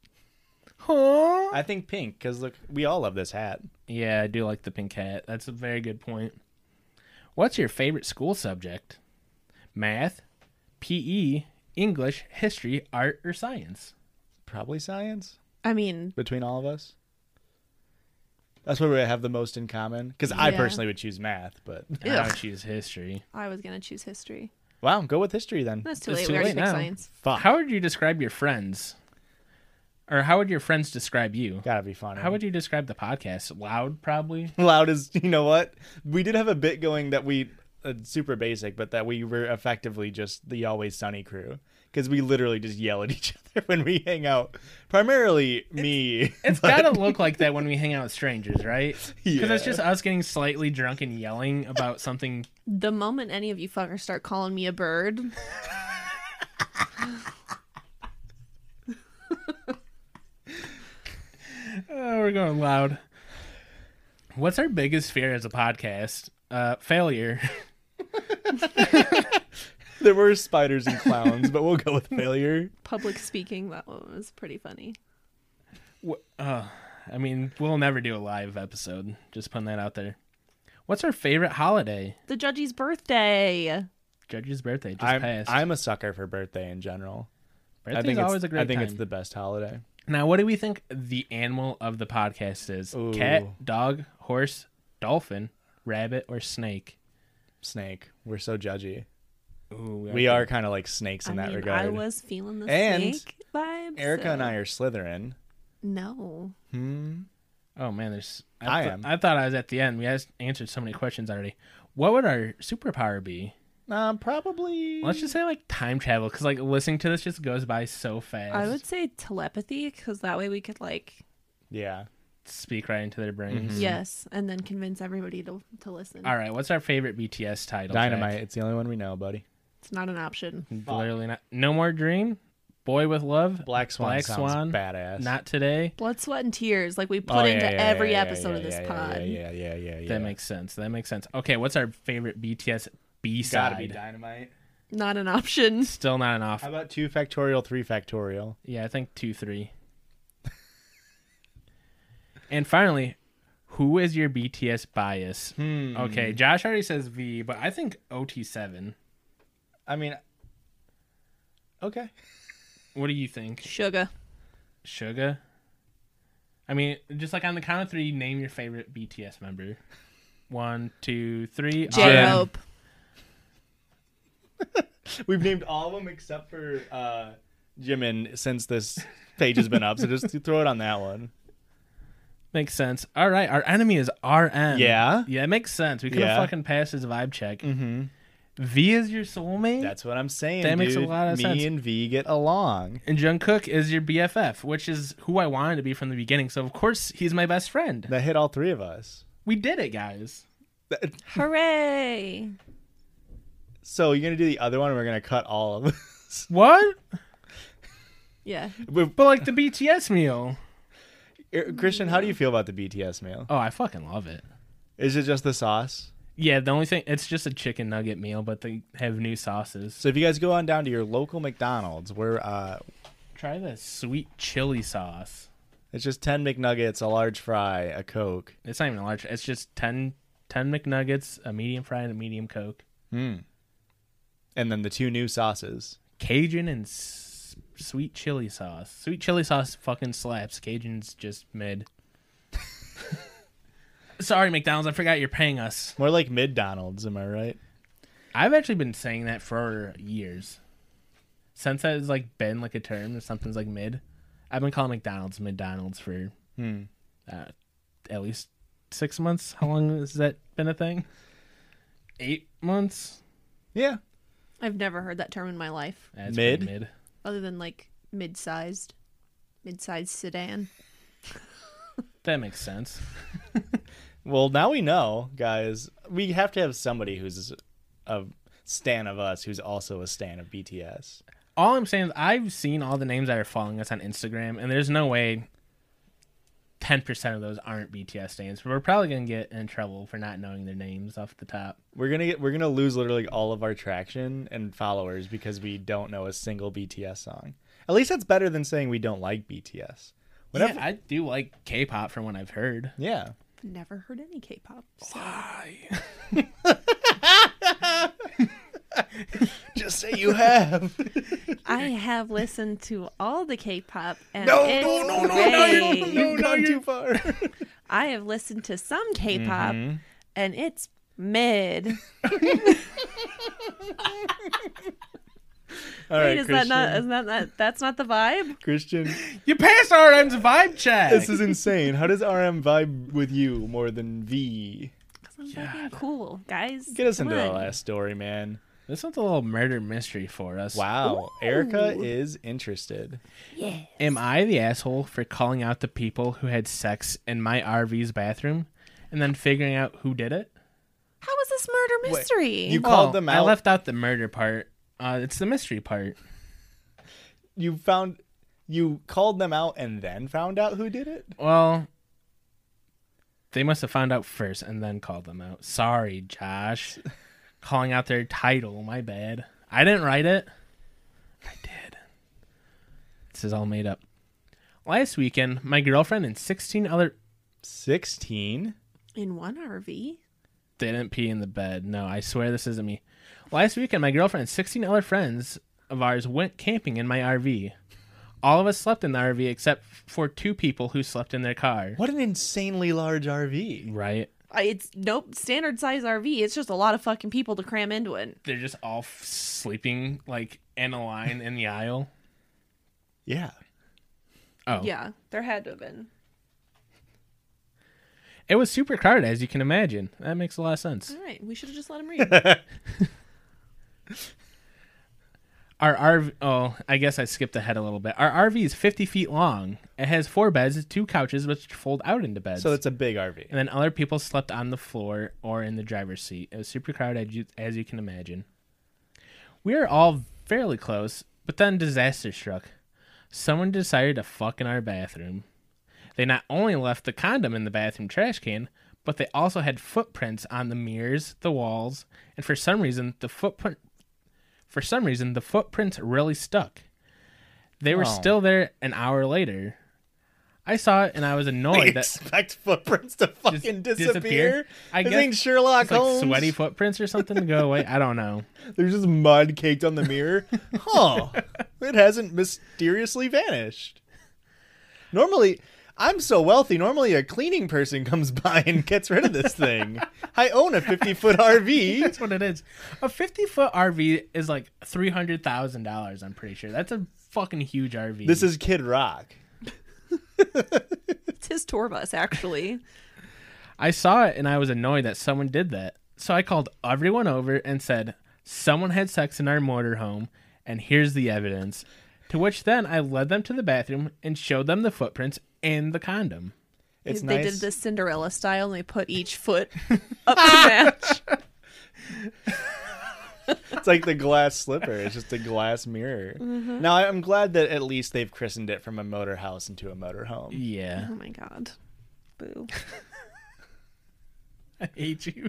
Huh? I think pink because look, we all love this hat. Yeah, I do like the pink hat. That's a very good point. What's your favorite school subject? Math, P E, English, history, art, or science? Probably science I mean, between all of us. That's where we have the most in common. Because I Yeah. personally would choose math, but I would Ugh. choose history. I was gonna choose history. wow, go with history then. That's too It's late. too we already late picked now. science. Fuck, How would you describe your friends? Or how would your friends describe you? gotta be funny. How would you describe the podcast? Loud, probably. Loud as you know what? We did have a bit going that we uh, super basic, but that we were effectively just the Always Sunny crew because we literally just yell at each other when we hang out. Primarily me. It's gotta look like that when we hang out with strangers, right? Because it's Yeah. just us getting slightly drunk and yelling about something. The moment any of you fuckers start calling me a bird, Oh, we're going loud. What's our biggest fear as a podcast? Uh, failure. There were spiders and clowns, but we'll go with failure. public speaking, that one was pretty funny. Wh- uh, I mean, we'll never do a live episode. Just putting that out there. What's our favorite holiday? The Judgy's birthday. Judge's birthday just I'm, passed. I'm a sucker for birthday in general. Birthday's I think always it's, a great I think time. it's the best holiday. Now, what do we think the animal of the podcast is? Ooh. Cat, dog, horse, dolphin, rabbit, or snake? Snake. We're so judgy. Ooh, We are kind of like snakes in I that mean, regard. I was feeling the And snake vibes. Erica so- and I are Slytherin. No. Hmm. Oh man, there's. I th- am. I thought I was at the end. We asked, answered so many questions already. What would our superpower be? Um, probably. Let's just say like time travel, because like listening to this just goes by so fast. I would say telepathy because that way we could like Yeah. speak right into their brains. Mhm. yes, and then convince everybody to to listen. All right, what's our favorite B T S title? Dynamite. track? It's the only one we know, buddy. It's not an option. Literally not. No More Dream. Boy with Love. Black Swan Black sounds Swan. badass. Not Today. Blood, sweat, and tears, like we put Oh, yeah, into yeah, every yeah, episode yeah, of this yeah, pod. Yeah, yeah, yeah, yeah, yeah. That makes sense. That makes sense. Okay, what's our favorite B T S B Gotta be side? Dynamite. Not an option. Still not enough. How about two factorial, three factorial? Yeah, I think two, three. And finally, who is your B T S bias? Hmm. Okay, Josh already says V, but I think O T seven. I mean, okay. What do you think? Sugar. Suga? I mean, just like on the count of three, name your favorite B T S member. One, two, three. Jim. R M. J-Hope. We've named all of them except for uh, Jimin since this page has been up, so just throw it on that one. Makes sense. All right, our enemy is R M. Yeah? Yeah, it makes sense. We could have Yeah. fucking passed his vibe check. Mm-hmm. V is your soulmate? That's what I'm saying, That makes a dude. lot of Me sense. and V get along. And Jungkook is your B F F, which is who I wanted to be from the beginning. So, of course, he's my best friend. That hit all three of us. We did it, guys. Hooray. So you're going to do the other one, and we're going to cut all of us. What? Yeah. But, like, the B T S meal. Er, Christian, how do you feel about the B T S meal? Oh, I fucking love it. Is it just the sauce? Yeah, the only thing, it's just a chicken nugget meal, but they have new sauces. So if you guys go on down to your local McDonald's, where uh, Try the sweet chili sauce. it's just ten McNuggets, a large fry, a Coke. It's not even a large, it's just ten, ten McNuggets, a medium fry, and a medium Coke. Mm. And then the two new sauces. Cajun and s- sweet chili sauce. Sweet chili sauce fucking slaps. Cajun's just mid. Sorry, McDonald's. I forgot you're paying us. More like McDonald's, am I right? I've actually been saying that for years. Since that has like been like a term or something's like mid. I've been calling McDonald's McDonald's for Hmm. uh, at least six months. How long has that been a thing? Eight months? Yeah. I've never heard that term in my life, That's Mid? pretty mid. other than like mid-sized, mid-sized sedan. That makes sense. Well, now we know, guys. We have to have somebody who's a stan of us who's also a stan of B T S. All I'm saying is I've seen all the names that are following us on Instagram, and there's no way ten percent of those aren't B T S stands. We're probably going to get in trouble for not knowing their names off the top. We're gonna get we're gonna lose literally all of our traction and followers because we don't know a single B T S song. At least that's better than saying we don't like B T S. Whenever, Yeah, I do like K-pop from what I've heard. yeah. Never heard any K-pop. So. Just say you have. I have listened to all the K-pop, and No, it's no, no, no, great. no, You've gone too far. I have listened to some K-pop, Mm-hmm. and it's mid. All Wait, right, is Christian. that not? Is that not? That's not the vibe. Christian, You passed R M's vibe check. this is insane. How does R M vibe with you more than V? I'm fucking cool, guys. Get us Come into the on. last story, man. This one's a little murder mystery for us. Wow, Erica is interested. Am I the asshole for calling out the people who had sex in my R V's bathroom and then figuring out who did it? How is this murder mystery? You called them I out. left out the murder part. Uh, it's the mystery part. You found, you called them out and then found out who did it. Well, they must have found out first and then called them out. Sorry, Josh. Calling out their title. My bad. I didn't write it. I did. This is all made up. Last weekend, my girlfriend and sixteen other sixteen? In one R V? didn't pee in the bed. No, I swear this isn't me. Last weekend, my girlfriend and sixteen other friends of ours went camping in my R V. All of us slept in the R V except for two people who slept in their car. What an insanely large R V. Right? I- It's nope, standard size R V. It's just a lot of fucking people to cram into it. They're just all f- sleeping like in a line in the aisle. Yeah. Oh, Yeah, there had to have been. It was super crowded, as you can imagine. That makes a lot of sense. All right, we should have just let him read. Our R V, oh, I guess I skipped ahead a little bit. Our R V is fifty feet long. It has four beds, two couches, which fold out into beds. So it's a big R V. And then other people slept on the floor or in the driver's seat. It was super crowded, as you, as you can imagine. We were all fairly close, but then disaster struck. Someone decided to fuck in our bathroom. They not only left the condom in the bathroom trash can, but they also had footprints on the mirrors, the walls, and for some reason, the footprint For some reason, the footprints really stuck. They were Oh. still there an hour later. I saw it and I was I annoyed that expect footprints to fucking disappear. disappear? I This guess ain't Sherlock it's like Holmes. sweaty footprints or something to go away. I don't know. There's just mud caked on the mirror. Huh. It hasn't mysteriously vanished. Normally, I'm so wealthy, normally a cleaning person comes by and gets rid of this thing. I own a fifty-foot R V. That's what it is. A fifty-foot R V is like three hundred thousand dollars, I'm pretty sure. That's a fucking huge R V. This is Kid Rock. It's his tour bus, actually. I saw it and I was annoyed that someone did that. So I called everyone over and said, someone had sex in our motorhome, and here's the evidence. To which then I led them to the bathroom and showed them the footprints and the condom. It's they nice. did the Cinderella style, and they put each foot up to match. It's like the glass slipper. It's just a glass mirror. Mm-hmm. Now, I'm glad that at least they've christened it from a motor house into a motorhome. Yeah. Oh my god. Boo. I hate you.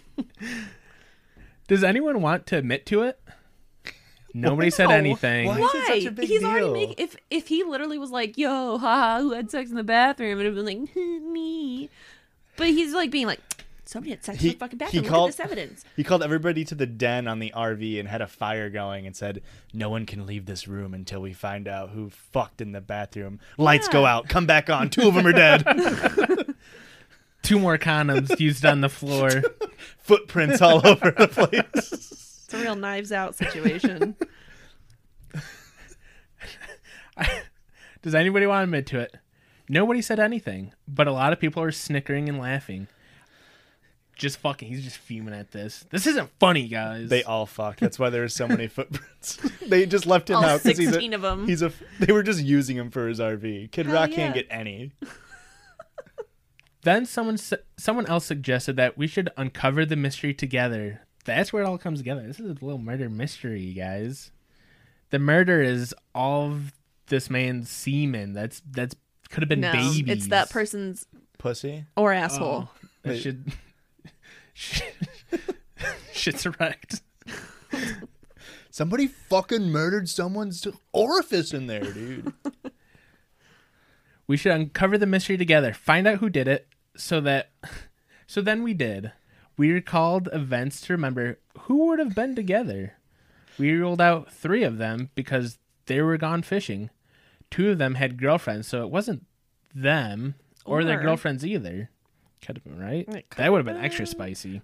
Does anyone want to admit to it? Nobody said No. anything. Why? is it Why? such a big He's deal? already making. If if he literally was like, "Yo, haha, who had sex in the bathroom?" and it'd been like, "Me," but he's like being like, "Somebody had sex He- in the fucking he bathroom. Look called- at this evidence." He called everybody to the den on the R V and had a fire going and said, no one can leave this room until we find out who fucked in the bathroom. Lights Yeah. go out. Come back on. Two of them are dead. Two more condoms used on the floor. Footprints all over the place. It's a real Knives Out situation. Does anybody want to admit to it? Nobody said anything, but a lot of people are snickering and laughing. Just fucking, he's just fuming at this. This isn't funny, guys. They all fucked. That's why there were so many footprints. They just left him All out because he's sixteen a, of 'em. He's a. They were just using him for his R V. Kid Hell Rock yeah. can't get any. Then someone su- someone else suggested that we should uncover the mystery together. That's where it all comes together. This is a little murder mystery, guys. The murder is all of this man's semen. That's that's could have been No, babies. it's that person's Pussy. or asshole. Oh, that should. Shit's wrecked. Somebody fucking murdered someone's orifice in there, dude. We should uncover the mystery together, find out who did it, so that so then we did. We recalled events to remember who would have been together. We ruled out three of them because they were gone fishing. Two of them had girlfriends, so it wasn't them or, their Or- girlfriends either. Could have been, right? It could That would have been extra spicy.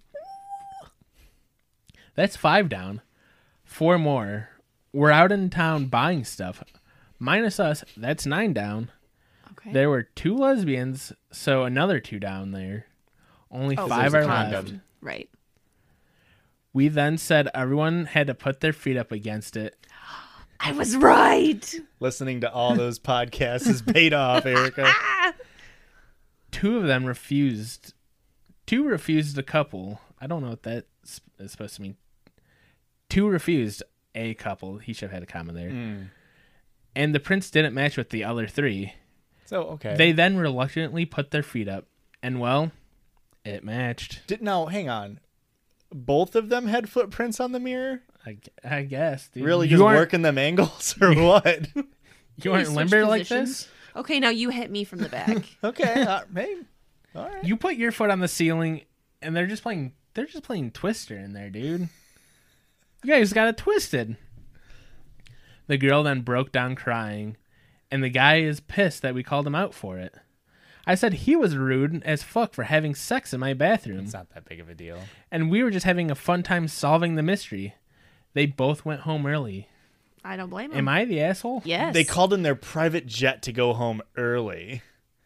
That's five down. Four more. We're out in town buying stuff. Minus us, that's nine down. Okay. There were two lesbians, so another two down there. Only Oh, five there's are a left. condom. Right. We then said everyone had to put their feet up against it. I was right. Listening to all those podcasts has paid off, Erica. Two of them refused. Two refused a couple. I don't know what that is supposed to mean. Two refused a couple. He should have had a comma there. Mm. And the prince didn't match with the other three. So okay. They then reluctantly put their feet up. And well, it matched. Did no, hang on. Both of them had footprints on the mirror? I, gu- I guess. Dude. Really you just aren't, working them angles or what? You aren't switch limber like positions? this? Okay, now you hit me from the back. Okay, uh, maybe. All right. You put your foot on the ceiling, and they're just playing. They're just playing Twister in there, dude. You guys got it twisted. The girl then broke down crying, and the guy is pissed that we called him out for it. I said he was rude as fuck for having sex in my bathroom, It's not that big of a deal. and we were just having a fun time solving the mystery. They both went home early. I don't blame him. Am I the asshole? Yes. They called in their private jet to go home early.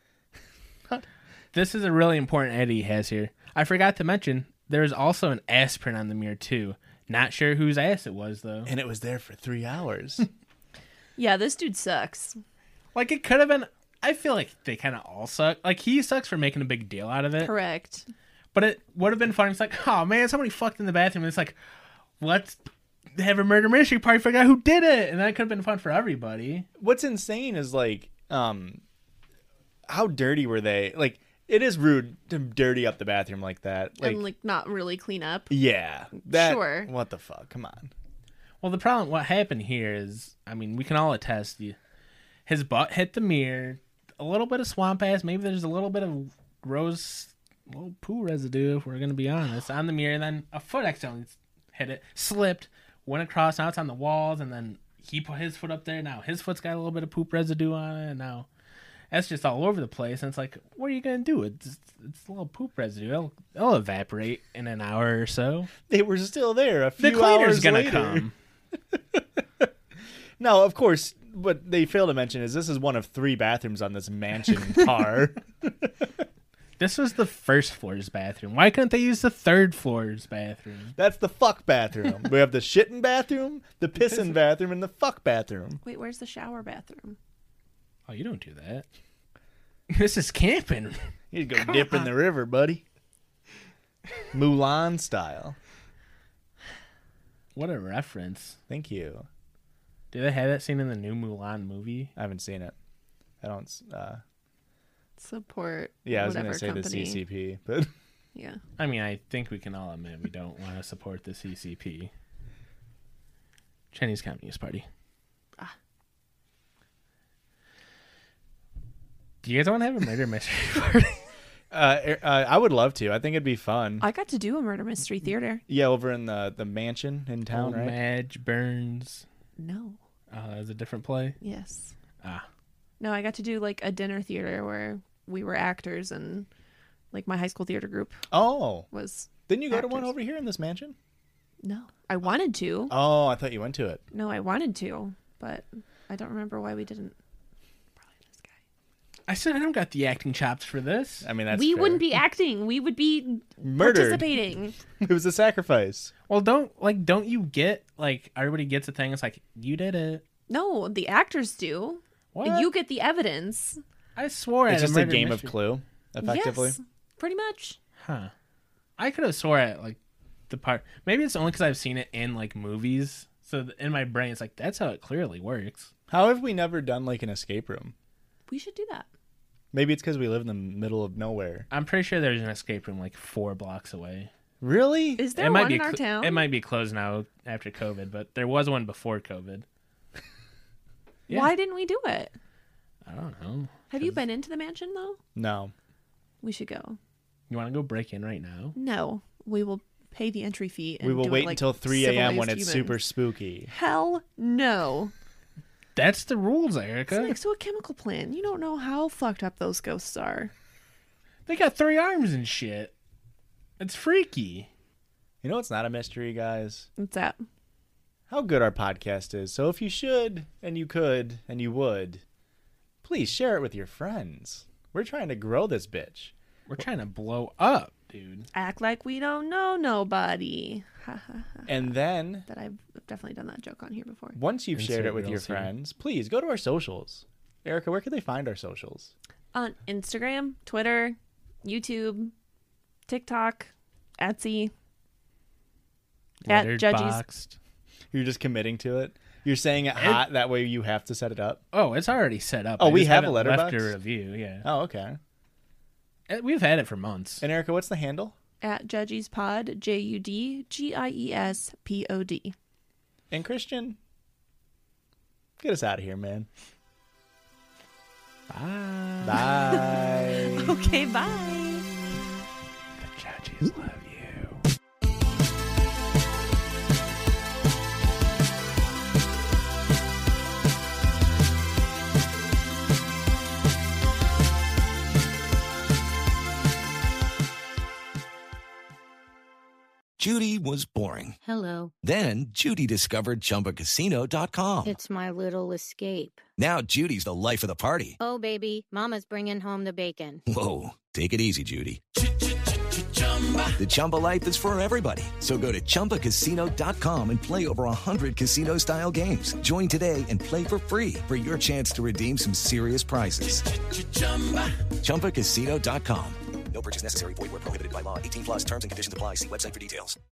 This is a really important edit he has here. I forgot to mention, there is also an ass print on the mirror, too. Not sure whose ass it was, though. And it was there for three hours. Yeah, this dude sucks. Like, it could have been... I feel like they kind of all suck. Like, he sucks for making a big deal out of it. Correct. But it would have been funny. It's like, oh, man, somebody fucked in the bathroom. And it's like, let's have a murder mystery party, figure out who did it. And that could have been fun for everybody. What's insane is, like, um, how dirty were they? Like, it is rude to dirty up the bathroom like that. Like, and, like, not really clean up. yeah. That, Sure. What the fuck? Come on. Well, the problem, what happened here is, I mean, we can all attest, you, his butt hit the mirror, a little bit of swamp ass, maybe there's a little bit of gross little poo residue, if we're going to be honest, on the mirror, and then a foot accidentally hit it, slipped, went across, now it's on the walls, and then he put his foot up there, now his foot's got a little bit of poop residue on it, and now that's just all over the place, and it's like, what are you going to do? It's, it's a little poop residue. It'll, it'll evaporate in an hour or so. They were still there a The few cleaner's hours going to later. come. No, of course. What they fail to mention is this is one of three bathrooms on this mansion car. This was the first floor's bathroom. Why couldn't they use the third floor's bathroom? That's the fuck bathroom. We have the shitting bathroom, the pissing bathroom, and the fuck bathroom. Wait, where's the shower bathroom? Oh, you don't do that. This is camping. You go dip in the river, buddy. Mulan style. What a reference. Thank you. Do they have that scene in the new Mulan movie? I haven't seen it. I don't. Uh, Support. yeah, I was whatever gonna say company. the C C P, but Yeah. I mean, I think we can all admit we don't want to support the C C P. Chinese Communist Party. Ah. Do you guys want to have a murder mystery party? uh, uh, I would love to. I think it'd be fun. I got to do a murder mystery theater. Yeah, over in the the mansion in town, Old right? Madge Burns. No. Oh, that was a different play. Yes. Ah. No, I got to do like a dinner theater where we were actors and like my high school theater group Oh, was. didn't you go to one Actors. over here in this mansion? No. I wanted to. Oh, I thought you went to it. No, I wanted to, but I don't remember why we didn't. Probably this guy. I said I don't got the acting chops for this. I mean, that's we fair. wouldn't be acting. We would be Murdered. participating. It was a sacrifice. Well, don't like don't you get like everybody gets a thing? It's like you did it. No, the actors do. What? You get the evidence. I swore It's at just a murder game mystery. of Clue, effectively. Yes, pretty much. Huh. I could have swore at like the part. Maybe it's only because I've seen it in like movies. So th- in my brain, it's like that's how it clearly works. How have we never done like an escape room? We should do that. Maybe it's because we live in the middle of nowhere. I'm pretty sure there's an escape room like four blocks away. Really? Is there it might one be in our cl- town? It might be closed now after COVID, but there was one before COVID. Yeah. Why didn't we do it? I don't know. Have you been into the mansion though? No. We should go. You want to go break in right now? No, we will pay the entry fee. And We will do wait it like until three a.m. when civilized it's humans. super spooky. Hell no. That's the rules, It's Erica. next to a chemical plant. You don't know how fucked up those ghosts are. They got three arms and shit. It's freaky. You know what's not a mystery, guys? What's that? How good our podcast is. So if you should, and you could, and you would, please share it with your friends. We're trying to grow this bitch. We're trying to blow up, dude. Act like we don't know nobody. Ha ha ha. And then, That I've definitely done that joke on here before. once you've shared it Insert with your reels here. friends, please go to our socials. Erica, where can they find our socials? On Instagram, Twitter, YouTube, TikTok, Etsy, at Judges. Letterboxd. You're just committing to it? You're saying it hot, that way you have to set it up? Oh, it's already set up. Oh, I we just have a haven't left letterbox? a review. Yeah, Oh, okay. Uh, we've had it for months. And Erica, what's the handle? At Judges Pod, J U D G I E S P O D. And Christian, get us out of here, man. Bye. Bye. Okay, bye. The judges love you. Judy was boring. Hello. Then Judy discovered Chumba Casino dot com. It's my little escape. Now Judy's the life of the party. Oh, baby, mama's bringing home the bacon. Whoa, take it easy, Judy. The Chumba life is for everybody. So go to Chumba Casino dot com and play over one hundred casino-style games. Join today and play for free for your chance to redeem some serious prizes. Chumba Casino dot com. No purchase necessary. Void where prohibited by law. eighteen plus terms and conditions apply. See website for details.